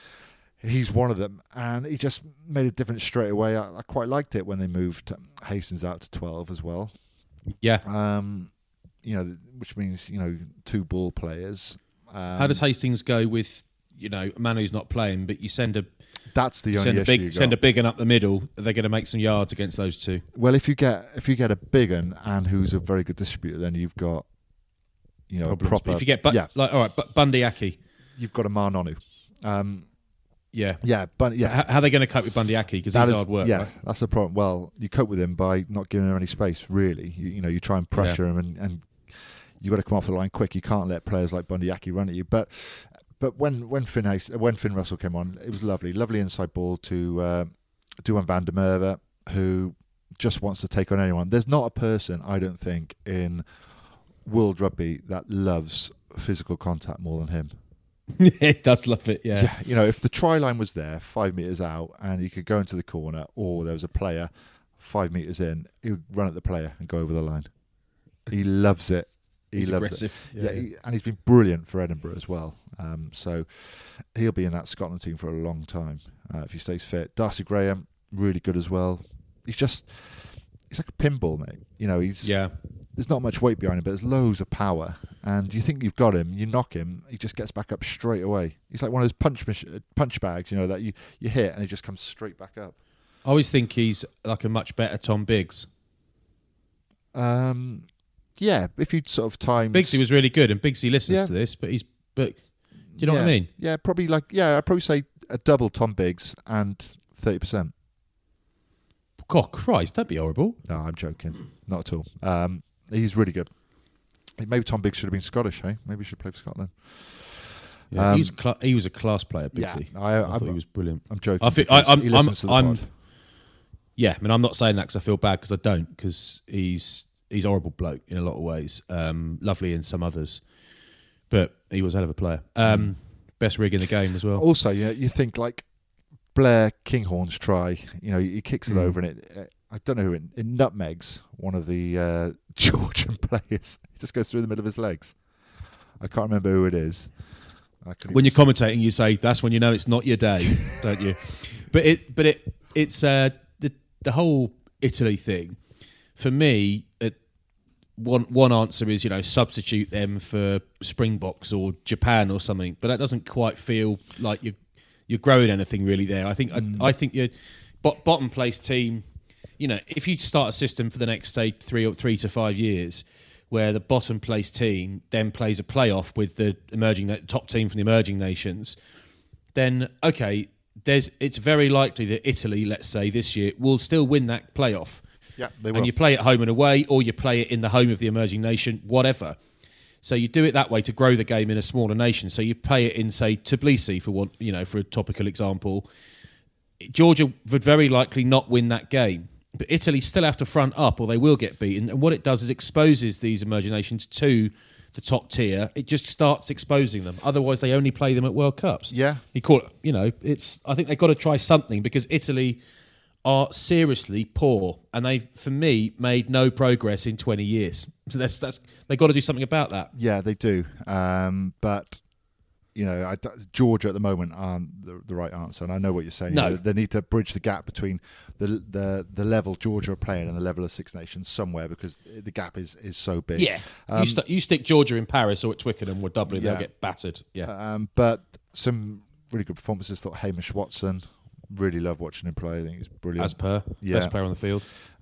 he's one of them. And he just made a difference straight away. I, I quite liked it when they moved Hastings out to twelve as well. Yeah. Um, you know, which means, you know, two ball players. Um, How does Hastings go with, you know, a man who's not playing, but you send a That's the only send a issue big you send a got. big one up the middle? Are they going to make some yards against those two? Well, if you get if you get a big one and who's a very good distributor, then you've got, you know, a Problems. proper. But if you get Bu- yeah, like all right, but Bundy Aki, you've got a Marnonu. Um, yeah, yeah, but yeah, How, how are they going to cope with Bundy Aki? Because That he's is- hard work. Yeah, right? that's the problem. Well, you cope with him by not giving him any space. Really, you, you know, you try and pressure him, and, and you got to come off the line quick. You can't let players like Bundy Aki run at you. But but when when Finn Hayes, when Finn Russell came on, it was lovely, lovely inside ball to uh, Duan van der Merwe, who just wants to take on anyone. There's not a person, I don't think, in world rugby that loves physical contact more than him. he does love it. Yeah. Yeah, you know, if the try line was there, five metres out, and he could go into the corner, or there was a player five metres in, he would run at the player and go over the line. He loves it. He He's loves aggressive. it. Yeah, he, and he's been brilliant for Edinburgh as well. Um, so he'll be in that Scotland team for a long time uh, if he stays fit. Darcy Graham, really good as well. He's just, he's like a pinball, mate. You know, he's Yeah. there's not much weight behind him, but there's loads of power. And you think you've got him, you knock him, he just gets back up straight away. He's like one of those punch mach- punch bags, you know, that you, you hit and he just comes straight back up. I always think he's like a much better Tom Biggs. Um, yeah, if you sort of time Biggsy was really good, and Biggsy listens Yeah. to this, but he's but do you know yeah, what I mean? Yeah, probably like yeah, I'd probably say a double Tom Biggs and thirty percent. God, Christ, that'd be horrible. No, I'm joking. Not at all. Um, he's really good. Maybe Tom Biggs should have been Scottish, hey? Maybe he should play for Scotland. Yeah, Um, he was cl- he was a class player, Biggsy. Yeah, I- I, I- thought he was brilliant. I'm joking. I think- I- because I'm- he listens to I'm- the I'm- pod. Yeah, I mean, I'm not saying that because I feel bad, because I don't, because he's he's a horrible bloke in a lot of ways, um, lovely in some others, but he was a hell of a player. Um, best rig in the game as well. Also, you know, you think like Blair Kinghorn's try. You know, he kicks it Mm. over and it. Uh, I don't know who it, it nutmegs one of the uh, Georgian players. It just goes through the middle of his legs. I can't remember who it is. I couldn't When you're even commentating, you say that's when you know it's not your day, don't you? But it, but it, it's uh, the the whole Italy thing. For me, it, one one answer is, you know, substitute them for Springboks or Japan or something. But that doesn't quite feel like you're you're growing anything really there. I think Mm. I, I think your bot, bottom place team. You know, if you start a system for the next, say, three or three to five years, where the bottom place team then plays a playoff with the emerging top team from the emerging nations, then okay, there's it's very likely that Italy, let's say this year, will still win that playoff. Yeah, they will. And you play it home and away, or you play it in the home of the emerging nation, whatever. So you do it that way to grow the game in a smaller nation. So you play it in, say, Tbilisi for one, you know, for a topical example. Georgia would very likely not win that game. But Italy still have to front up, or they will get beaten. And what it does is exposes these emerging nations to the top tier. It just starts exposing them. Otherwise, they only play them at World Cups. Yeah. you call it. You know, it's. I think they've got to try something, because Italy are seriously poor, and they, for me, made no progress in twenty years. So that's that's they've got to do something about that. Yeah, they do. Um, but you know, I, Georgia at the moment aren't the, the right answer, and I know what you're saying. No. You know, they need to bridge the gap between the the the level Georgia are playing and the level of Six Nations somewhere, because the gap is, is so big. Yeah, Um, you, st- you stick Georgia in Paris or at Twickenham or Dublin, Yeah. they'll get battered. Yeah, Um, but some really good performances. Thought Hamish Watson, really love watching him play. I think he's brilliant. as per Yeah. best player on the field.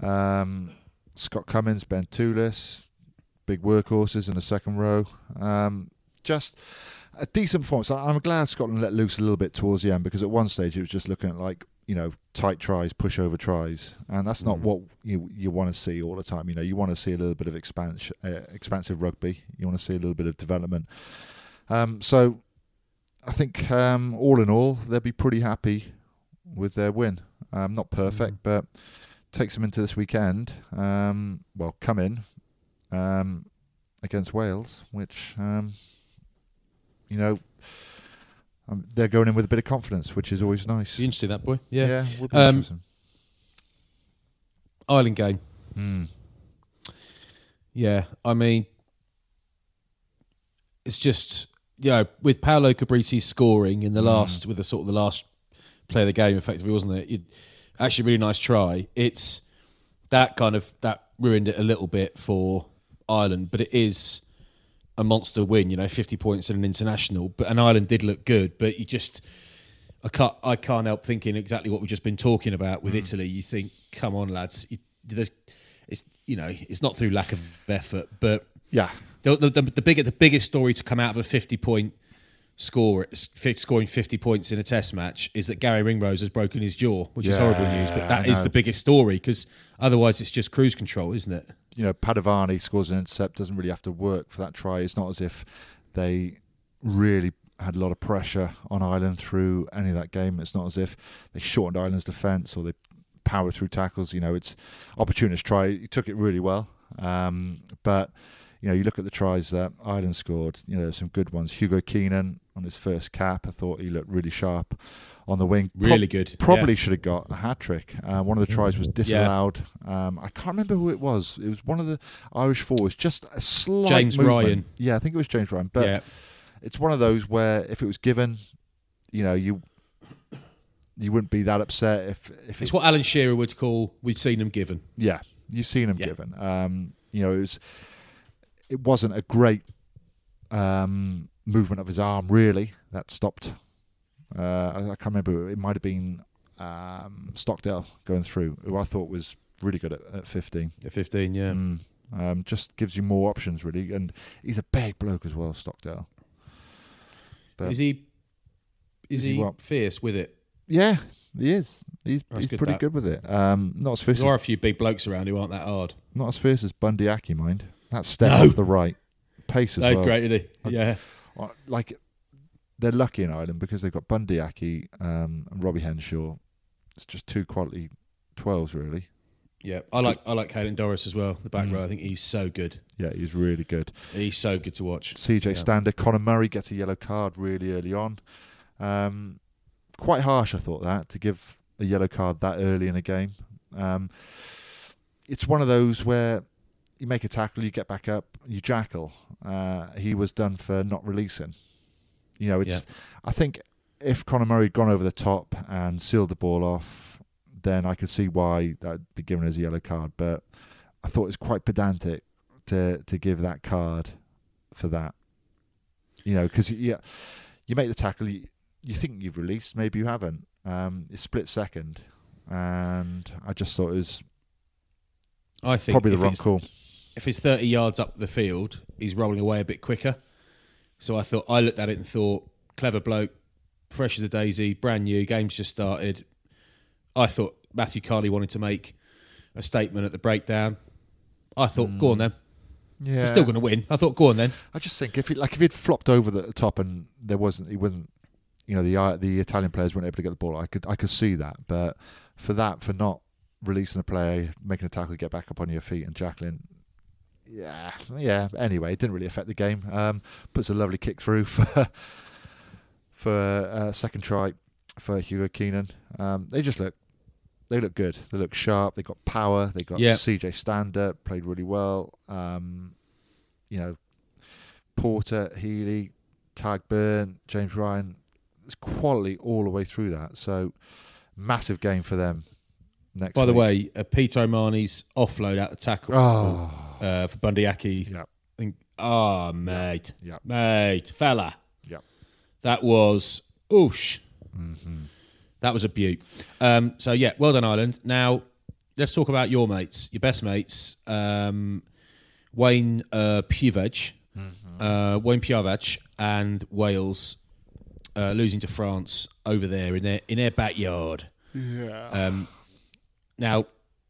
Um, Scott Cummins, Ben Toulis, big workhorses in the second row. Um, just a decent performance. I- I'm glad Scotland let loose a little bit towards the end, because at one stage it was just looking at like, you know, tight tries, push over tries, and that's not Mm. what you you want to see all the time. You know, you want to see a little bit of expansion, uh, expansive rugby. You want to see a little bit of development. Um, so I think um, all in all, they'll be pretty happy with their win. Um, not perfect, Mm. but takes them into this weekend. Um, well, come in um, against Wales, which um, you know um, they're going in with a bit of confidence, which is always nice. Be interesting, that boy. Yeah. would be Um, interesting. Ireland game. Mm. Yeah, I mean, it's just, you know, with Paolo Cabrisi scoring in the Mm. last, with the sort of the last play of the game, effectively, wasn't it? it actually, a really nice try. It's that kind of that ruined it a little bit for Ireland, but it is a monster win. You know, fifty points in an international, but and Ireland did look good, but you just. I can't. I can't help thinking exactly what we've just been talking about with Mm. Italy. You think, come on, lads. You, there's, it's you know, it's not through lack of effort, but Yeah, the the, the, the bigger the biggest story to come out of a fifty point score, scoring fifty points in a Test match, is that Gary Ringrose has broken his jaw, which is Yeah, horrible news. But that I is know. the biggest story, because otherwise it's just cruise control, isn't it? you know, Padovani scores an intercept, doesn't really have to work for that try. It's not as if they really had a lot of pressure on Ireland through any of that game. It's not as if they shortened Ireland's defence or they powered through tackles. You know, it's opportunist try. He took it really well. Um, but, you know, you look at the tries that Ireland scored, you know, there's some good ones. Hugo Keenan on his first cap, I thought he looked really sharp on the wing. Really good, Probably yeah. should have got a hat-trick. Uh, one of the tries was disallowed. Um, I can't remember who it was. It was one of the Irish forwards, just a slight James movement. Ryan. Yeah, I think it was James Ryan. But yeah, it's one of those where if it was given, you know, you you wouldn't be that upset if, if it's it, what Alan Shearer would call "we've seen them given." yeah, you've seen him Yeah. given. Um, you know, it was it wasn't a great um, movement of his arm really that stopped. Uh, I, I can't remember. It might have been um, Stockdale going through, who I thought was really good at, at fifteen. At fifteen, yeah. Mm, um, just gives you more options, really. And he's a big bloke as well, Stockdale. But is he is, is he he what? fierce with it? Yeah, he is. He's, That's he's good, pretty that. good with it. Um, not as fierce There are as, a few big blokes around who aren't that hard. not as fierce as Bundy Aki, mind. That step No. off the right. Pace as They're well. great, isn't he? Yeah. Uh, Like, they're lucky in Ireland because they've got Bundy Aki um, and Robbie Henshaw. It's just two quality twelves, really. Yeah. I like I like Caelan Doris as well, the back Mm. row. I think he's so good. Yeah, he's really good. He's so good to watch. C J Yeah. Stander, Conor Murray gets a yellow card really early on. Um, quite harsh, I thought, that, to give a yellow card that early in a game. Um, it's one of those where you make a tackle, you get back up, you jackal. Uh, he was done for not releasing. You know, it's. I think if Conor Murray had gone over the top and sealed the ball off, then I could see why that'd be given as a yellow card. But I thought it was quite pedantic to to give that card for that. You know, because you, you make the tackle, you, you think you've released, maybe you haven't. Um, it's split second, and I just thought it was I think probably the if wrong it's- call. If it's thirty yards up the field, he's rolling away a bit quicker. So I thought I looked at it and thought, clever bloke, fresh as a daisy, brand new, game's just started. I thought Matthew Carley wanted to make a statement at the breakdown. I thought, Mm. go on then. Yeah, He's still going to win. I thought, go on then. I just think if it, like if he'd flopped over the top and there wasn't, he wasn't, you know, the uh, the Italian players weren't able to get the ball. I could I could see that, but for that, for not releasing a player, making a tackle, get back up on your feet, and Jacqueline. Yeah, yeah. Anyway, it didn't really affect the game. Um, puts a lovely kick through for for a uh, second try for Hugo Keenan. Um, they just look, they look good. They look sharp. They got power. They got Yeah. C J Stander, played really well. Um, you know, Porter, Healy, Tag Byrne, James Ryan. There's quality all the way through that. So massive game for them. Next. By the week. way, uh, Peter O'Mahony's offload out the tackle Oh. uh, for Bundy Aki. Yeah. Think, oh, mate. Yeah. Mate. Fella. Yeah. That was oosh. Mm-hmm. That was a beaut. Um, so, yeah, well done, Ireland. Now, let's talk about your mates, your best mates. Um, Wayne uh, Piavac, Mm-hmm. uh, Wayne Piavac and Wales uh, losing to France over there in their in their backyard. Yeah. Um, now,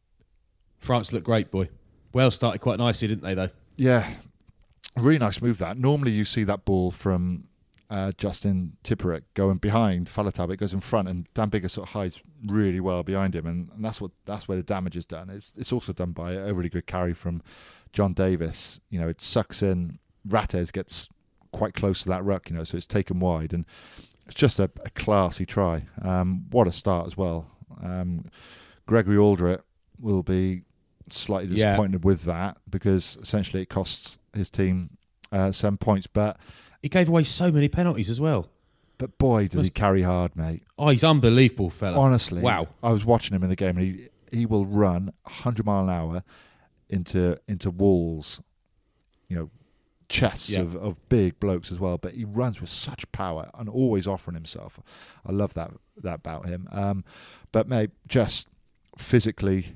France looked great, boy. Wales started quite nicely, didn't they, though? Yeah. Really nice move, that. Normally you see that ball from uh, Justin Tipperick going behind Falataba. It goes in front, and Dan Biggar sort of hides really well behind him, and, and that's what that's where the damage is done. It's it's also done by a really good carry from John Davis. You know, it sucks in. Rattez gets quite close to that ruck, you know, so it's taken wide, and it's just a, a classy try. Um, what a start as well. Um, Gregory Aldred will be slightly Yeah. disappointed with that, because essentially it costs his team uh, seven points. But He gave away so many penalties as well. but boy, does he carry hard, mate. Oh, he's unbelievable, fella. Honestly, Wow. I was watching him in the game, and he he will run one hundred mile an hour into into walls, you know, chests Yeah. of, of big blokes as well. But he runs with such power and always offering himself. I love that that about him. Um, but mate, just physically,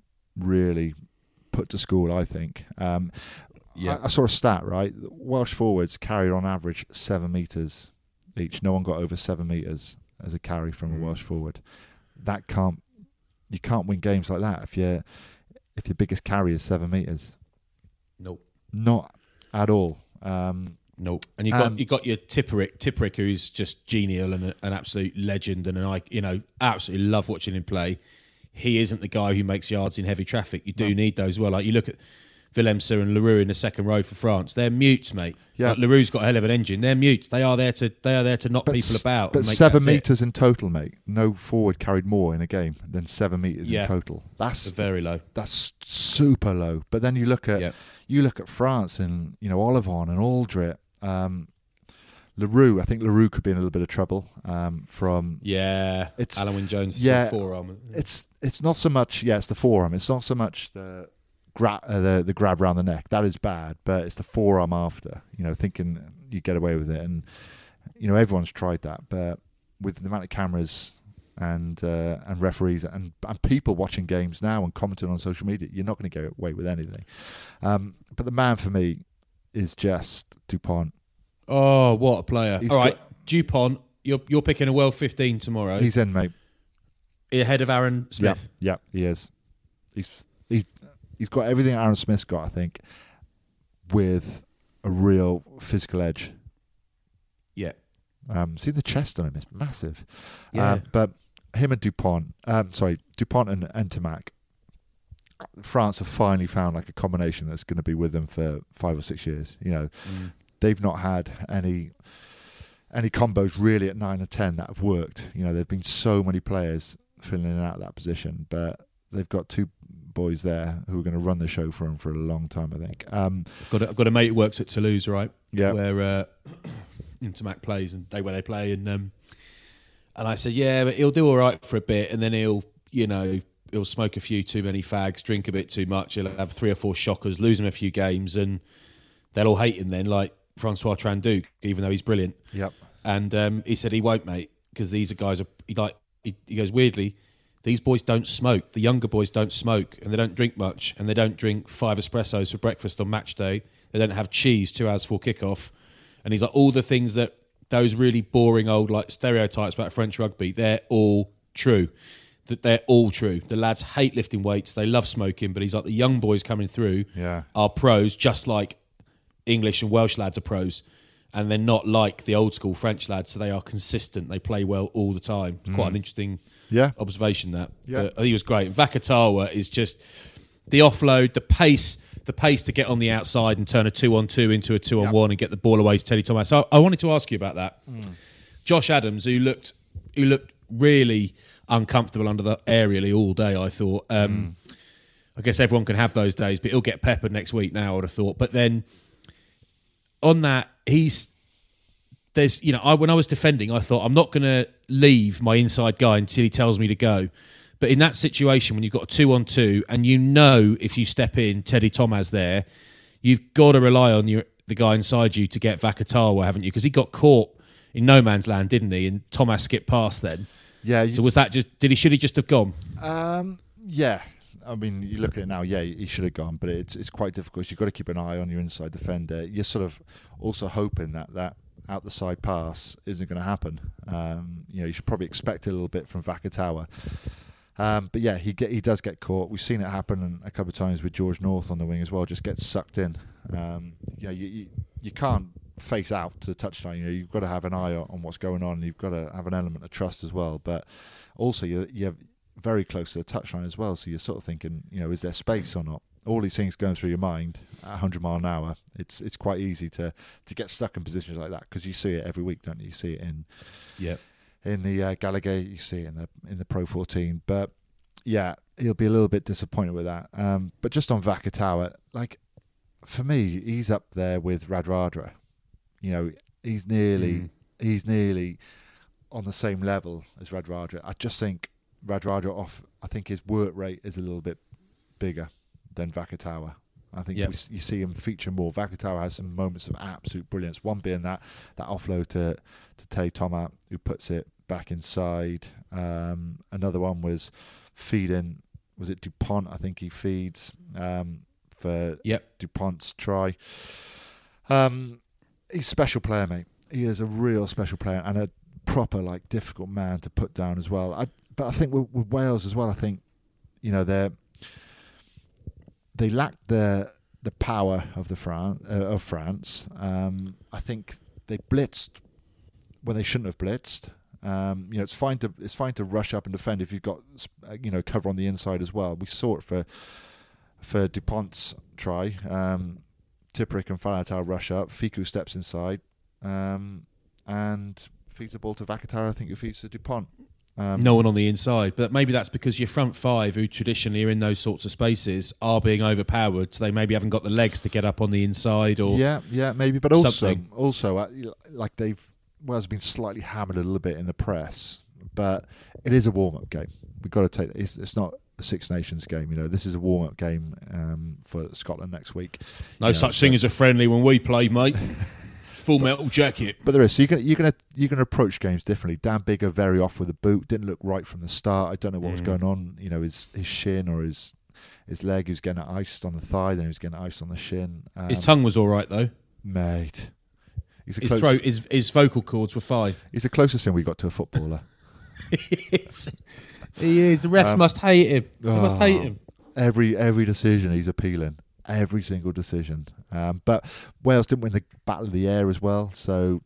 really put to school, I think. Um, Yeah. I, I saw a stat, right? Welsh forwards carried on average seven metres each. No one got over seven metres as a carry from a Mm. Welsh forward. That can't, you can't win games like that if you if the biggest carry is seven metres. Nope. Not at all. Um, Nope. And you got Um, you got your Tipperick, Tipperick, who's just genial and a, an absolute legend, and an I, you know, absolutely love watching him play. He isn't the guy who makes yards in heavy traffic. You do No. need those as well. Like you look at Willemse and Leroux in the second row for France. They're mutes, mate. Yeah. Like Leroux's got a hell of an engine. They're mutes. They are there to they are there to knock but people s- about. But and make, seven that's it. metres in total, mate. No forward carried more in a game than seven metres Yeah. in total. That's They're very low. that's super low. But then you look at Yeah. you look at France and you know Olivon and Aldrit, um, Leroux. I think Leroux could be in a little bit of trouble um, from. Yeah. It's- Alan Wynne Jones. yeah, Forearm. It's it's not so much. Yeah, it's the forearm. It's not so much the grab uh, the the grab around the neck. That is bad. But it's the forearm after. You know, thinking you get away with it, and you know everyone's tried that. But with the amount of cameras and uh, and referees and, and people watching games now and commenting on social media. You're not going to get away with anything. Um, but the man for me is just Dupont. Oh, what a player! He's All right, got- Dupont, you're you're picking a World fifteen tomorrow. He's in, mate. Ahead of Aaron Smith. Yeah, yeah, he is. He's he, he's got everything Aaron Smith's got, I think, with a real physical edge. Yeah. Um, see the chest on him; it's massive. Yeah. Uh, but him and Dupont, um, sorry, Dupont and Ntamack, France have finally found like a combination that's going to be with them for five or six years. You know, Mm. they've not had any any combos really at nine or ten that have worked. You know, there've been so many players filling in and out of that position, but they've got two boys there who are going to run the show for them for a long time, I think. Um, I've got a, I've got a mate who works at Toulouse, right? Yeah. Where uh, Ntamack plays and they where they play, and um, and I said, yeah, but he'll do all right for a bit, and then he'll, you know, he'll smoke a few too many fags, drink a bit too much, he'll have three or four shockers, lose him a few games, and they'll all hate him then, like Francois Tranduc, even though he's brilliant. Yep. And um, he said he won't, mate, because these are guys are he like he, he goes weirdly. These boys don't smoke. The younger boys don't smoke, and they don't drink much, and they don't drink five espressos for breakfast on match day. They don't have cheese two hours before kickoff. And he's like, all the things that those really boring old like stereotypes about French rugby, they're all true. That they're all true. The lads hate lifting weights. They love smoking, but he's like, the young boys coming through Yeah. are pros, just like English and Welsh lads are pros. And they're not like the old school French lads, so they are consistent. They play well all the time. It's quite an interesting Yeah. observation, that. Yeah. But I think he was great. Vakatawa is just the offload, the pace, the pace to get on the outside and turn a two-on-two into a two-on-one and get the ball away to Teddy Thomas. So I wanted to ask you about that. Mm. Josh Adams, who looked who looked really uncomfortable under the aerially all day, I thought. Um, mm. I guess everyone can have those days, but he'll get peppered next week now, I would have thought. But then on that, he's there's you know, I when I was defending, I thought I'm not going to leave my inside guy until he tells me to go. But in that situation, when you've got a two-on-two and you know if you step in, Teddy Thomas there, you've got to rely on your the guy inside you to get Vakatawa, haven't you? Because he got caught in no man's land, didn't he? And Thomas skipped past then. Yeah. You, so was that just? Did he? Should he just have gone? Um, yeah. I mean, you look at it now. Yeah, he should have gone, but it's it's quite difficult. You've got to keep an eye on your inside defender. You're sort of also hoping that that out the side pass isn't going to happen. Um, you know, you should probably expect it a little bit from Vakatawa. Um, but yeah, he get, he does get caught. We've seen it happen a couple of times with George North on the wing as well. Just gets sucked in. Um, you know, you, you you can't face out to the touchline. You know, you've got to have an eye on what's going on. And you've got to have an element of trust as well. But also, you you're very close to the touchline as well. So you're sort of thinking, you know, is there space or not? All these things going through your mind at one hundred mile an hour. It's it's quite easy to to get stuck in positions like that because you see it every week, don't you? You see it in yeah. in the uh, Gallagher, you see it in the in the Pro fourteen. But yeah, he'll be a little bit disappointed with that. Um, but just on Vakatawa, like for me, he's up there with Radradra. You know, he's nearly mm. he's nearly on the same level as Radradra. I just think Radradra off. I think his work rate is a little bit bigger than Vakatawa. I think yep. we, you see him feature more. Vakatawa has some moments of absolute brilliance. One being that that offload to to Teddy Thomas, who puts it back inside. Um, another one was feeding. Was it Dupont? I think he feeds um, for yep. Dupont's try. Um, he's a special player, mate. He is a real special player and a proper, like, difficult man to put down as well. I, but I think with, with Wales as well, I think you know they're. They lacked the the power of the Fran- uh, of France. Um, I think they blitzed when they shouldn't have blitzed. Um, you know, it's fine to it's fine to rush up and defend if you've got you know cover on the inside as well. We saw it for for Dupont's try. Um, Tipuric and Faletau rush up. Ficou steps inside um, and feeds the ball to Vakatawa. I think it feeds to Dupont. Um, no one on the inside, but maybe that's because your front five, who traditionally are in those sorts of spaces, are being overpowered. So they maybe haven't got the legs to get up on the inside, or yeah, yeah, maybe. But also, something. also, uh, like they've Wales been slightly hammered a little bit in the press, but it is a warm-up game. We've got to take it's, it's not a Six Nations game. You know, this is a warm-up game um, for Scotland next week. No you such know, thing so. as a friendly when we play, mate. Full Metal Jacket. But there is. So you're gonna you're gonna you're gonna approach games differently. Dan Bigger very off with the boot. Didn't look right from the start. I don't know what mm. was going on. You know, his his shin or his his leg. He was getting iced on the thigh. Then he was getting iced on the shin. Um, his tongue was all right though, mate. He's his close, throat, his his vocal cords were fine. He's the closest thing we got to a footballer. he is. He is. The refs um, must hate him. They oh, must hate him. Every every decision he's appealing. Every single decision. Um, but Wales didn't win the Battle of the Air as well, so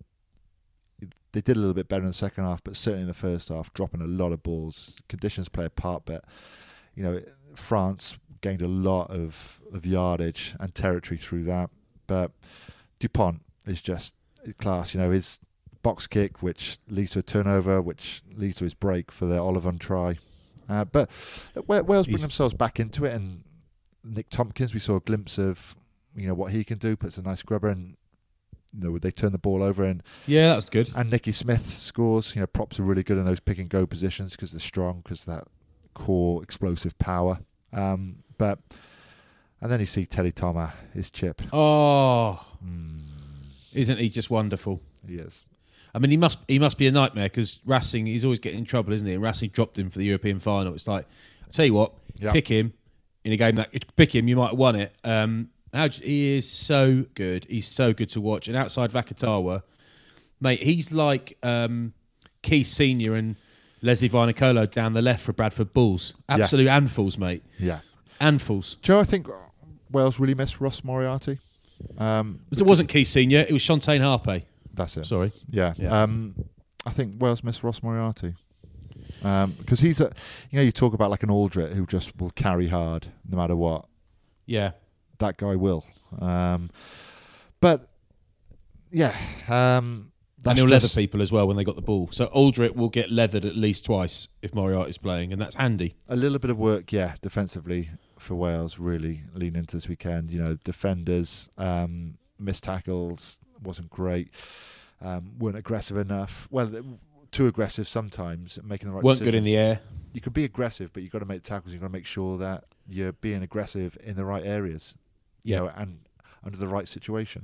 they did a little bit better in the second half, but certainly in the first half, dropping a lot of balls. Conditions play a part, but you know, France gained a lot of, of yardage and territory through that. But Dupont is just class. You know, his box kick, which leads to a turnover, which leads to his break for the Olivon try. Uh, but Wales bring themselves back into it, and Nick Tompkins, we saw a glimpse of, you know, what he can do. Puts a nice grubber, and you know, they turn the ball over, and yeah, that's good. And Nicky Smith scores. You know, props are really good in those pick and go positions because they're strong, because of that core explosive power. Um, but and then you see Teddy Thomas, his chip. Oh, mm. Isn't he just wonderful? He is. I mean, he must he must be a nightmare, because Racing, he's always getting in trouble, isn't he? And Racing dropped him for the European final. It's like, I tell you what, yep. pick him in a game that pick him, you might have won it. Um, how, he is so good. He's so good to watch. And outside Vakatawa, mate, he's like um, Keith Senior and Leslie Vainicolo down the left for Bradford Bulls. Absolute yeah. handfuls, mate. Yeah, handfuls. Joe, I think Wales really missed Ross Moriarty. Um, it wasn't Keith Senior. It was Shantae Harpe. That's it. Sorry. Yeah. yeah. Um, I think Wales missed Ross Moriarty. Because um, he's a, you know, you talk about like an Aldrit who just will carry hard no matter what. Yeah. That guy will. Um, but, yeah. Um, and he'll leather people as well when they got the ball. So Aldrit will get leathered at least twice if Moriarty's playing, and that's handy. A little bit of work, yeah, defensively for Wales, really lean into this weekend. You know, defenders, um, missed tackles, wasn't great, um, weren't aggressive enough. Well, too aggressive sometimes, making the right weren't decisions. Good in the air. You can be aggressive, but you've got to make tackles. You've got to make sure that you're being aggressive in the right areas, you yeah. know, and under the right situation.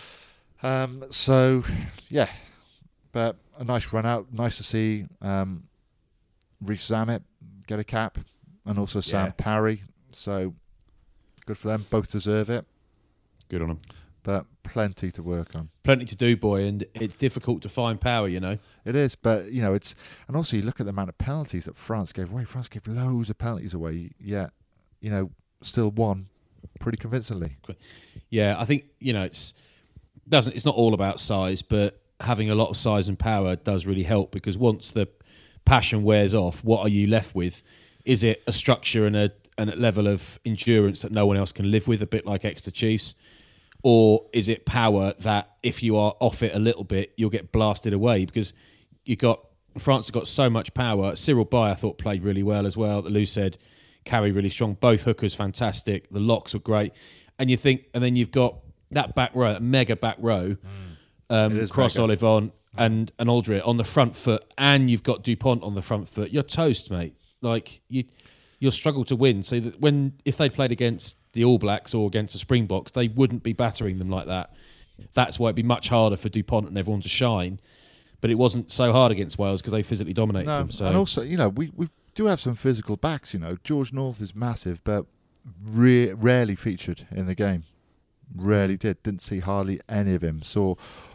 Um, so, yeah, but a nice run out. Nice to see um, Reece Zammit get a cap, and also Sam yeah. Parry. So good for them. Both deserve it. Good on them. But plenty to work on. Plenty to do, boy, and it's difficult to find power, you know. It is, but, you know, it's... And also you look at the amount of penalties that France gave away. France gave loads of penalties away, yet, you know, still won pretty convincingly. Yeah, I think, you know, it's doesn't it's not all about size, but having a lot of size and power does really help, because once the passion wears off, what are you left with? Is it a structure and a, and a level of endurance that no one else can live with, a bit like Exeter Chiefs? Or is it power that if you are off it a little bit, you'll get blasted away? Because you got France have got so much power. Cyril Bay, I thought, played really well as well. Lou said, carry really strong. Both hookers fantastic. The locks were great. And you think, and then you've got that back row, that mega back row, mm. um, Cross Olivon and and Aldrit on the front foot, and you've got Dupont on the front foot. You're toast, mate. Like you, you'll struggle to win. So that when if they played against the All Blacks or against the Springboks, they wouldn't be battering them like that. That's why it'd be much harder for Dupont and everyone to shine. But it wasn't so hard against Wales because they physically dominated no, them. So. And also, you know, we, we do have some physical backs, you know. George North is massive, but re- rarely featured in the game. Rarely did. Didn't see hardly any of him. Saw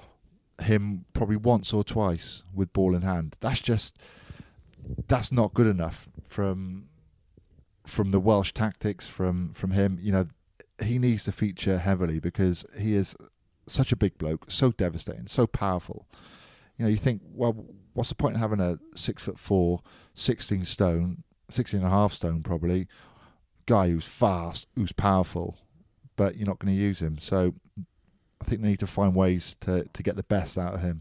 him probably once or twice with ball in hand. That's just, that's not good enough from... from the Welsh tactics, from, from him. You know, he needs to feature heavily because he is such a big bloke, so devastating, so powerful. You know, you think, well, what's the point in having a six foot four, sixteen stone, sixteen and a half stone probably, guy who's fast, who's powerful, but you're not going to use him. So I think they need to find ways to, to get the best out of him.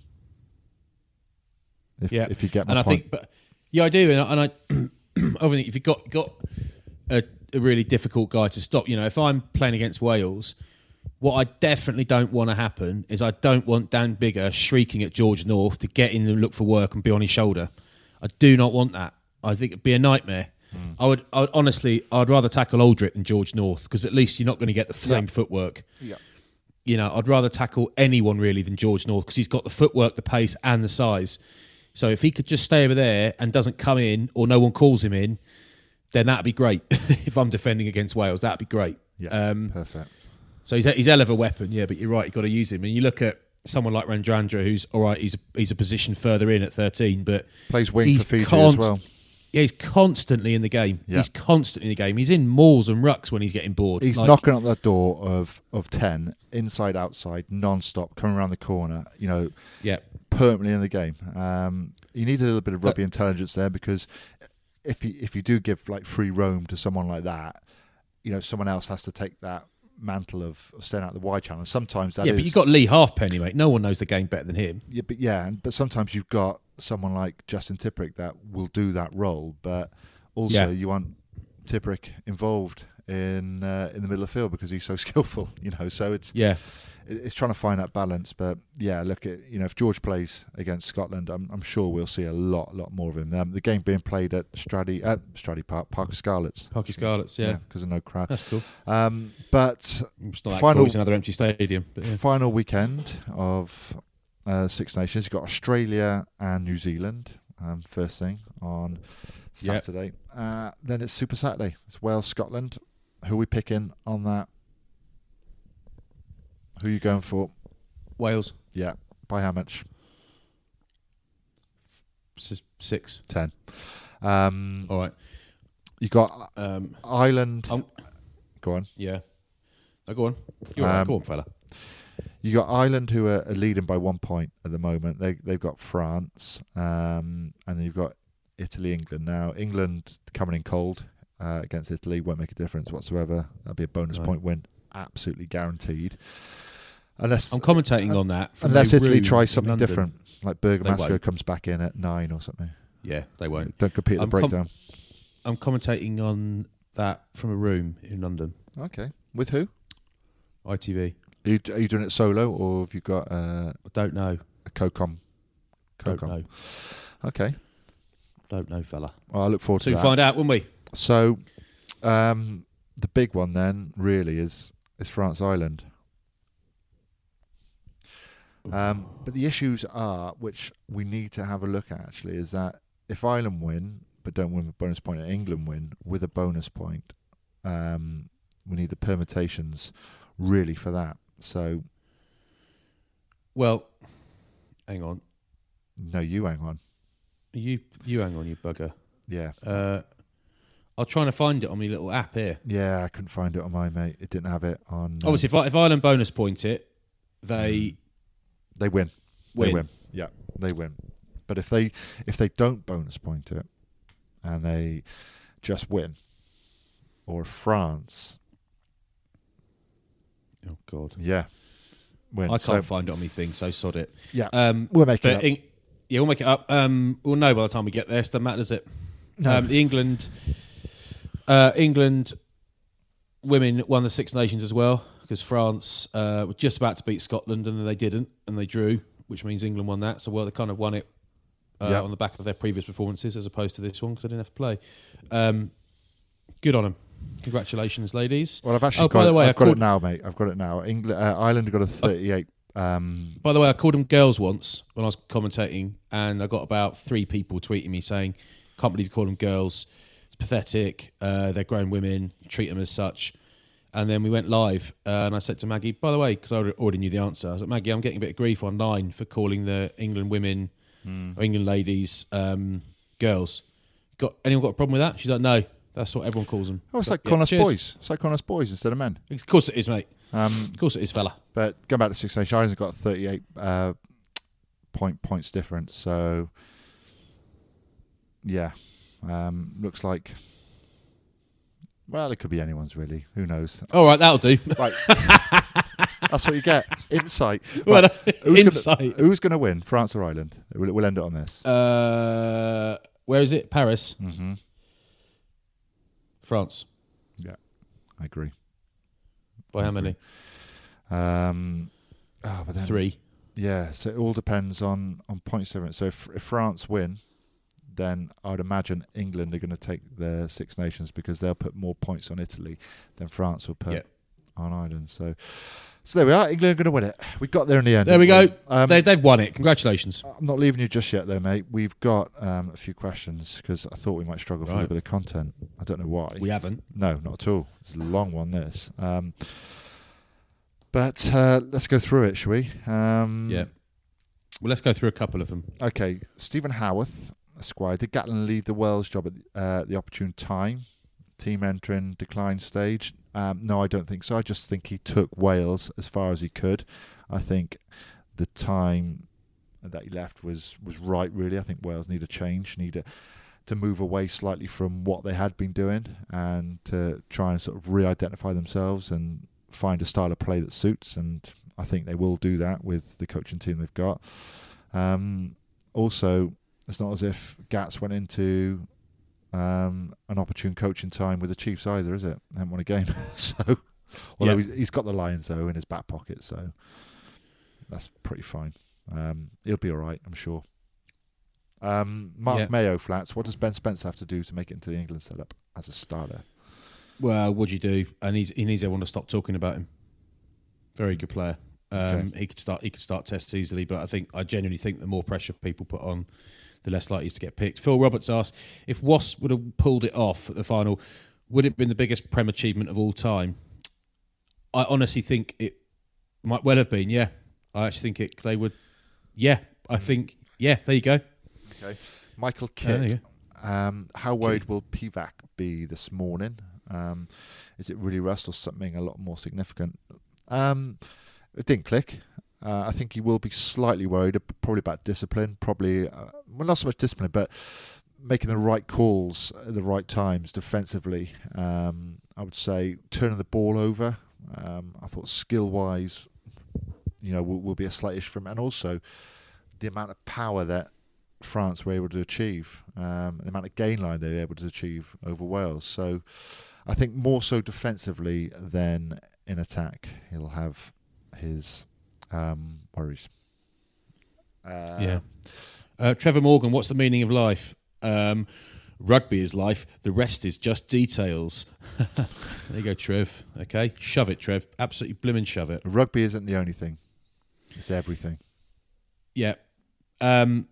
If, yeah. if you get my and I point. think, but yeah, I do, and I, and I, I think if you've got got a, a really difficult guy to stop, you know, if I'm playing against Wales, what I definitely don't want to happen is I don't want Dan Bigger shrieking at George North to get in and look for work and be on his shoulder. I do not want that. I think it'd be a nightmare. Mm. I would, I would honestly, I'd rather tackle Aldrit than George North because at least you're not going to get the same yeah. footwork. Yeah. you know, I'd rather tackle anyone really than George North because he's got the footwork, the pace, and the size. So if he could just stay over there and doesn't come in or no one calls him in, then that'd be great. If I'm defending against Wales, that'd be great. Yeah, um, perfect. So he's he's hell of a weapon, yeah. But you're right, you've got to use him. And you look at someone like Randrandra, who's all right. He's a, he's a position further in at thirteen, but plays wing he's for Fiji const- as well. Yeah, he's constantly in the game. Yeah. He's constantly in the game. He's in mauls and rucks when he's getting bored. He's Like, knocking on the door of, of ten, inside, outside, non-stop, coming around the corner, you know, yeah, permanently in the game. Um, you need a little bit of rugby intelligence there because if you, if you do give like free roam to someone like that, you know, someone else has to take that mantle of, of staying out the wide channel. And sometimes that yeah, is... but you've got Lee Halfpenny, mate. No one knows the game better than him. Yeah, but yeah, but sometimes you've got someone like Justin Tipuric that will do that role, but also Yeah. you want Tipuric involved in uh, in the middle of the field because he's so skillful, you know. So it's Yeah. it's trying to find that balance. But yeah, look at you know if George plays against Scotland, I'm I'm sure we'll see a lot lot more of him. Um, the game being played at Stradey uh, Stradey Park, Parker Scarlets. Parky Scarlets, yeah. because of no crowd. That's cool. Um, but It's not that final cool. It's another empty stadium. But yeah. final weekend of uh, Six Nations. You've got Australia and New Zealand. Um, first thing on Yep. Saturday. Uh, then it's Super Saturday. It's Wales, Scotland. Who are we picking on that? Who are you going for? Wales, Yeah. By how much? s- six. Ten. Um, All right. you got Um, Ireland. I'm- Go on. yeah. Oh, go on. You're all right. Um, Go on, fella. You got Ireland, who are, are leading by one point at the moment. They they've got France, um, and then you've got Italy, England. Now England coming in cold uh, against Italy won't make a difference whatsoever. That'll be a bonus Right. point win, absolutely guaranteed. Unless I'm commentating on that. from unless a Italy room tries in something London. different, like They Bergamasco won't. comes back in at nine or something. Yeah, they won't. Don't compete at the I'm com- breakdown. I'm commentating on that from a room in London. Okay, with who? I T V. Are you, are you doing it solo or have you got uh, I don't know. a co-com? Don't Co-com. know. Okay, Don't know, fella. well, I look forward So to we that. find out, won't we? So, um, the big one then really is is France Ireland. Um, but the issues are, which we need to have a look at actually, is that if Ireland win but don't win with a bonus point, and England win with a bonus point, um, we need the permutations really for that. So, Well, hang on. no, you hang on. You you hang on, you bugger. Yeah, Uh, I'm trying to find it on my little app here. yeah, I couldn't find it on mine, mate. It didn't have it on. um, Obviously, if, I- if Ireland bonus point it, they They win. Win. They win. Yeah, they win. But if they if they don't bonus point it and they just win, or France, oh god, yeah, win. I can't So, find it on my thing. So sod it. yeah, Um, we'll make it but up. Eng- yeah, we'll make it up. Um, we'll know by the time we get there. So it doesn't matter, does it? No. Um, the England, uh, England women won the Six Nations as well because France uh, were just about to beat Scotland and then they didn't and they drew, which means England won that. So well, they kind of won it uh, Yep. on the back of their previous performances as opposed to this one because they didn't have to play. Um, good on them. Congratulations, ladies. Well, I've actually Oh, got, by the it, way, I I've got called- it now, mate. I've got it now. England, uh, Ireland got a thirty-eight. Um, By the way, I called them girls once when I was commentating, and I got about three people tweeting me saying, "Can't believe you call them girls. It's pathetic. Uh, they're grown women. You treat them as such." And then we went live, uh, and I said to Maggie, "By the way," because I already knew the answer, I was like, "Maggie, I'm getting a bit of grief online for calling the England women or England ladies um, girls. Got anyone got a problem with that?" She's like, "No, that's what everyone calls them." oh, it's So, like yeah, calling us cheers. boys. It's like calling us boys instead of men. Of course it is, mate. Um, Of course it is, fella. But going back to Six Nations, Ireland's got thirty-eight uh, point points difference. So, yeah, um, looks like. Well, it could be anyone's really. Who knows? All right, that'll do. Right, that's what you get. Insight. Well, Right. Who's insight. Gonna, who's going to win? France or Ireland? We'll, we'll end it on this. Uh, where is it? Paris. Mm-hmm. France. Yeah, I agree. By how many? Um, oh, but then, Three. Yeah, so it all depends on on points difference. So if, if France win, then I would imagine England are going to take the Six Nations because they'll put more points on Italy than France will put Yeah. on Ireland. So So there we are. England are going to win it. We got there in the end. There we go. Um, they, they've won it. Congratulations. I'm not leaving you just yet, though, mate. We've got um, a few questions because I thought we might struggle for Right. a little bit of content. I don't know why. We haven't. No, not at all. It's a long one, this. Um, but uh, let's go through it, shall we? Um, Yeah. Well, let's go through a couple of them. Okay. Stephen Howarth, Esquire. Did Gatland leave the Wales job at uh, the opportune time? Team entering decline stage? Um, no, I don't think so. I just think he took Wales as far as he could. I think the time that he left was, was right, really. I think Wales need a change, need a, to move away slightly from what they had been doing and to try and sort of re-identify themselves and find a style of play that suits. And I think they will do that with the coaching team they've got. Um, also, it's not as if Gats went into um, an opportune coaching time with the Chiefs either, is it? They haven't won a game. so, although Yeah. he's, he's got the Lions, though, in his back pocket, so that's pretty fine. Um, he'll be all right, I'm sure. Um, Mark Yeah. Mayo, Flats. What does Ben Spencer have to do to make it into the England setup as a starter? Well, what'd you do? And he's, he needs everyone to stop talking about him. Very good player. Um, Okay. He could start. He could start tests easily, but I think I genuinely think the more pressure people put on, the less likely he is to get picked. Phil Roberts asked if Wasps would have pulled it off at the final, would it have been the biggest Prem achievement of all time? I honestly think it might well have been. Yeah, I actually think it. They would. Yeah, I think. Yeah, there you go. Okay. Michael Yeah, there Kitt. you Um, how worried will P V A C be this morning? Um, is it really rust or something a lot more significant? Um, it didn't click. Uh, I think he will be slightly worried, probably about discipline. Probably, uh, well, not so much discipline, but making the right calls at the right times defensively. Um, I would say turning the ball over. Um, I thought skill-wise, you know, will, will be a slight issue for him, and also the amount of power that France were able to achieve, um, the amount of gain line they were able to achieve over Wales. So I think more so defensively than in attack, he'll have his um, worries. Uh, Yeah. Uh, Trevor Morgan, what's the meaning of life? Um, rugby is life. The rest is just details. There you go, Trev. Okay, shove it, Trev. Absolutely blimmin' shove it. Rugby isn't the only thing; it's everything. Yeah. Um,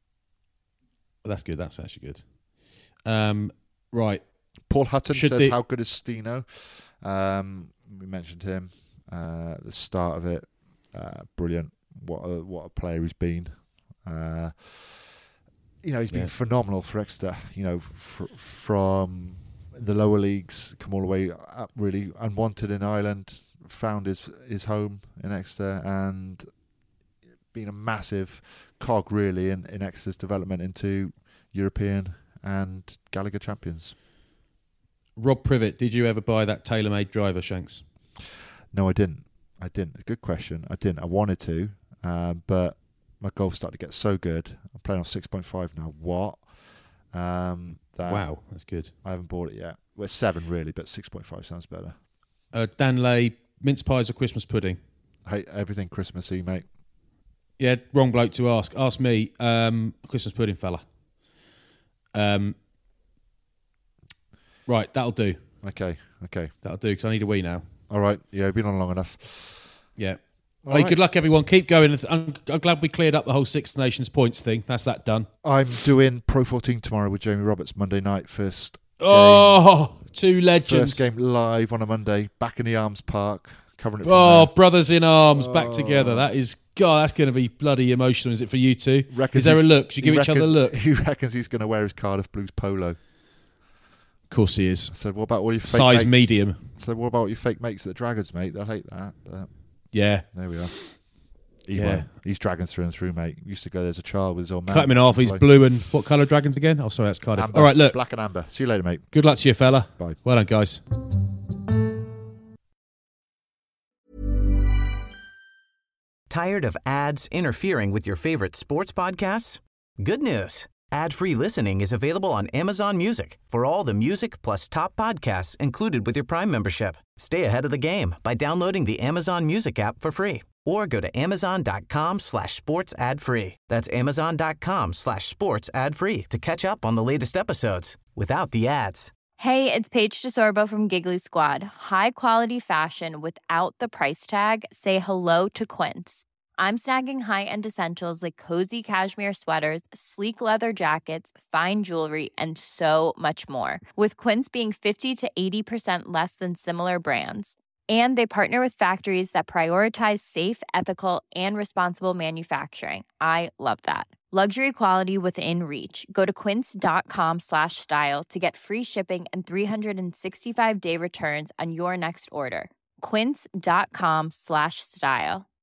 that's good. That's actually good. Um, right. Paul Hutton Should says, they- "How good is Steno?" Um, we mentioned him uh, at the start of it. Uh, brilliant! What a what a player he's been. Uh, you know, he's been Yeah. phenomenal for Exeter. You know, fr- from the lower leagues, come all the way up, really unwanted in Ireland. Found his his home in Exeter and been a massive cog, really, in, in Exeter's development into European and Gallagher champions. Rob Privet, did you ever buy that tailor-made driver, Shanks? No, I didn't. I didn't. Good question. I didn't. I wanted to, uh, but my golf started to get so good. I'm playing off six point five now. What? Um, that Wow, that's good. I haven't bought it yet. Well, it's seven really, but six point five sounds better. Uh, Dan Lay, mince pies or Christmas pudding? Hey, everything Christmassy, mate. Yeah, wrong bloke to ask. Ask me, um, Christmas pudding fella. Um, right, that'll do. Okay, okay. That'll do, because I need a wee now. All right. Yeah, been on long enough. Yeah. All Hey, right. good luck, everyone. Keep going. I'm, I'm glad we cleared up the whole Six Nations points thing. That's that done. I'm doing Pro fourteen tomorrow with Jamie Roberts, Monday night. First Oh, two legends. First game live on a Monday, back in the Arms Park, covering it from Oh, there. brothers in arms, back Oh. together. That is, God, that's going to be bloody emotional, is it, for you two? Reckons Is there a he's- look? Should you he give each other a reckons- look? He reckons he's going to wear his Cardiff Blues polo. Of course he is. I said, what about all your fake Size mates? medium. I said, what about your fake mates at the Dragons, mate? They'll hate that. But Yeah. there we are. He Yeah. won. He's Dragons through and through, mate. Used to go there as a child with his old man. Cut him in half. He's Play. blue and what colour dragons again? Oh, sorry, that's Cardiff. Amber. All right, look. Black and amber. See you later, mate. Good luck to you, fella. Bye. Well done, guys. Tired of ads interfering with your favorite sports podcasts? Good news. Ad-free listening is available on Amazon Music for all the music plus top podcasts included with your Prime membership. Stay ahead of the game by downloading the Amazon Music app for free or go to amazon.com slash sports ad free. That's amazon.com slash sports ad free to catch up on the latest episodes without the ads. Hey, it's Paige DeSorbo from Giggly Squad. High quality fashion without the price tag. Say hello to Quince. I'm snagging high-end essentials like cozy cashmere sweaters, sleek leather jackets, fine jewelry, and so much more. With Quince being fifty to eighty percent less than similar brands. And they partner with factories that prioritize safe, ethical, and responsible manufacturing. I love that. Luxury quality within reach. Go to quince.com slash style to get free shipping and three sixty-five day returns on your next order. Quince.com slash style.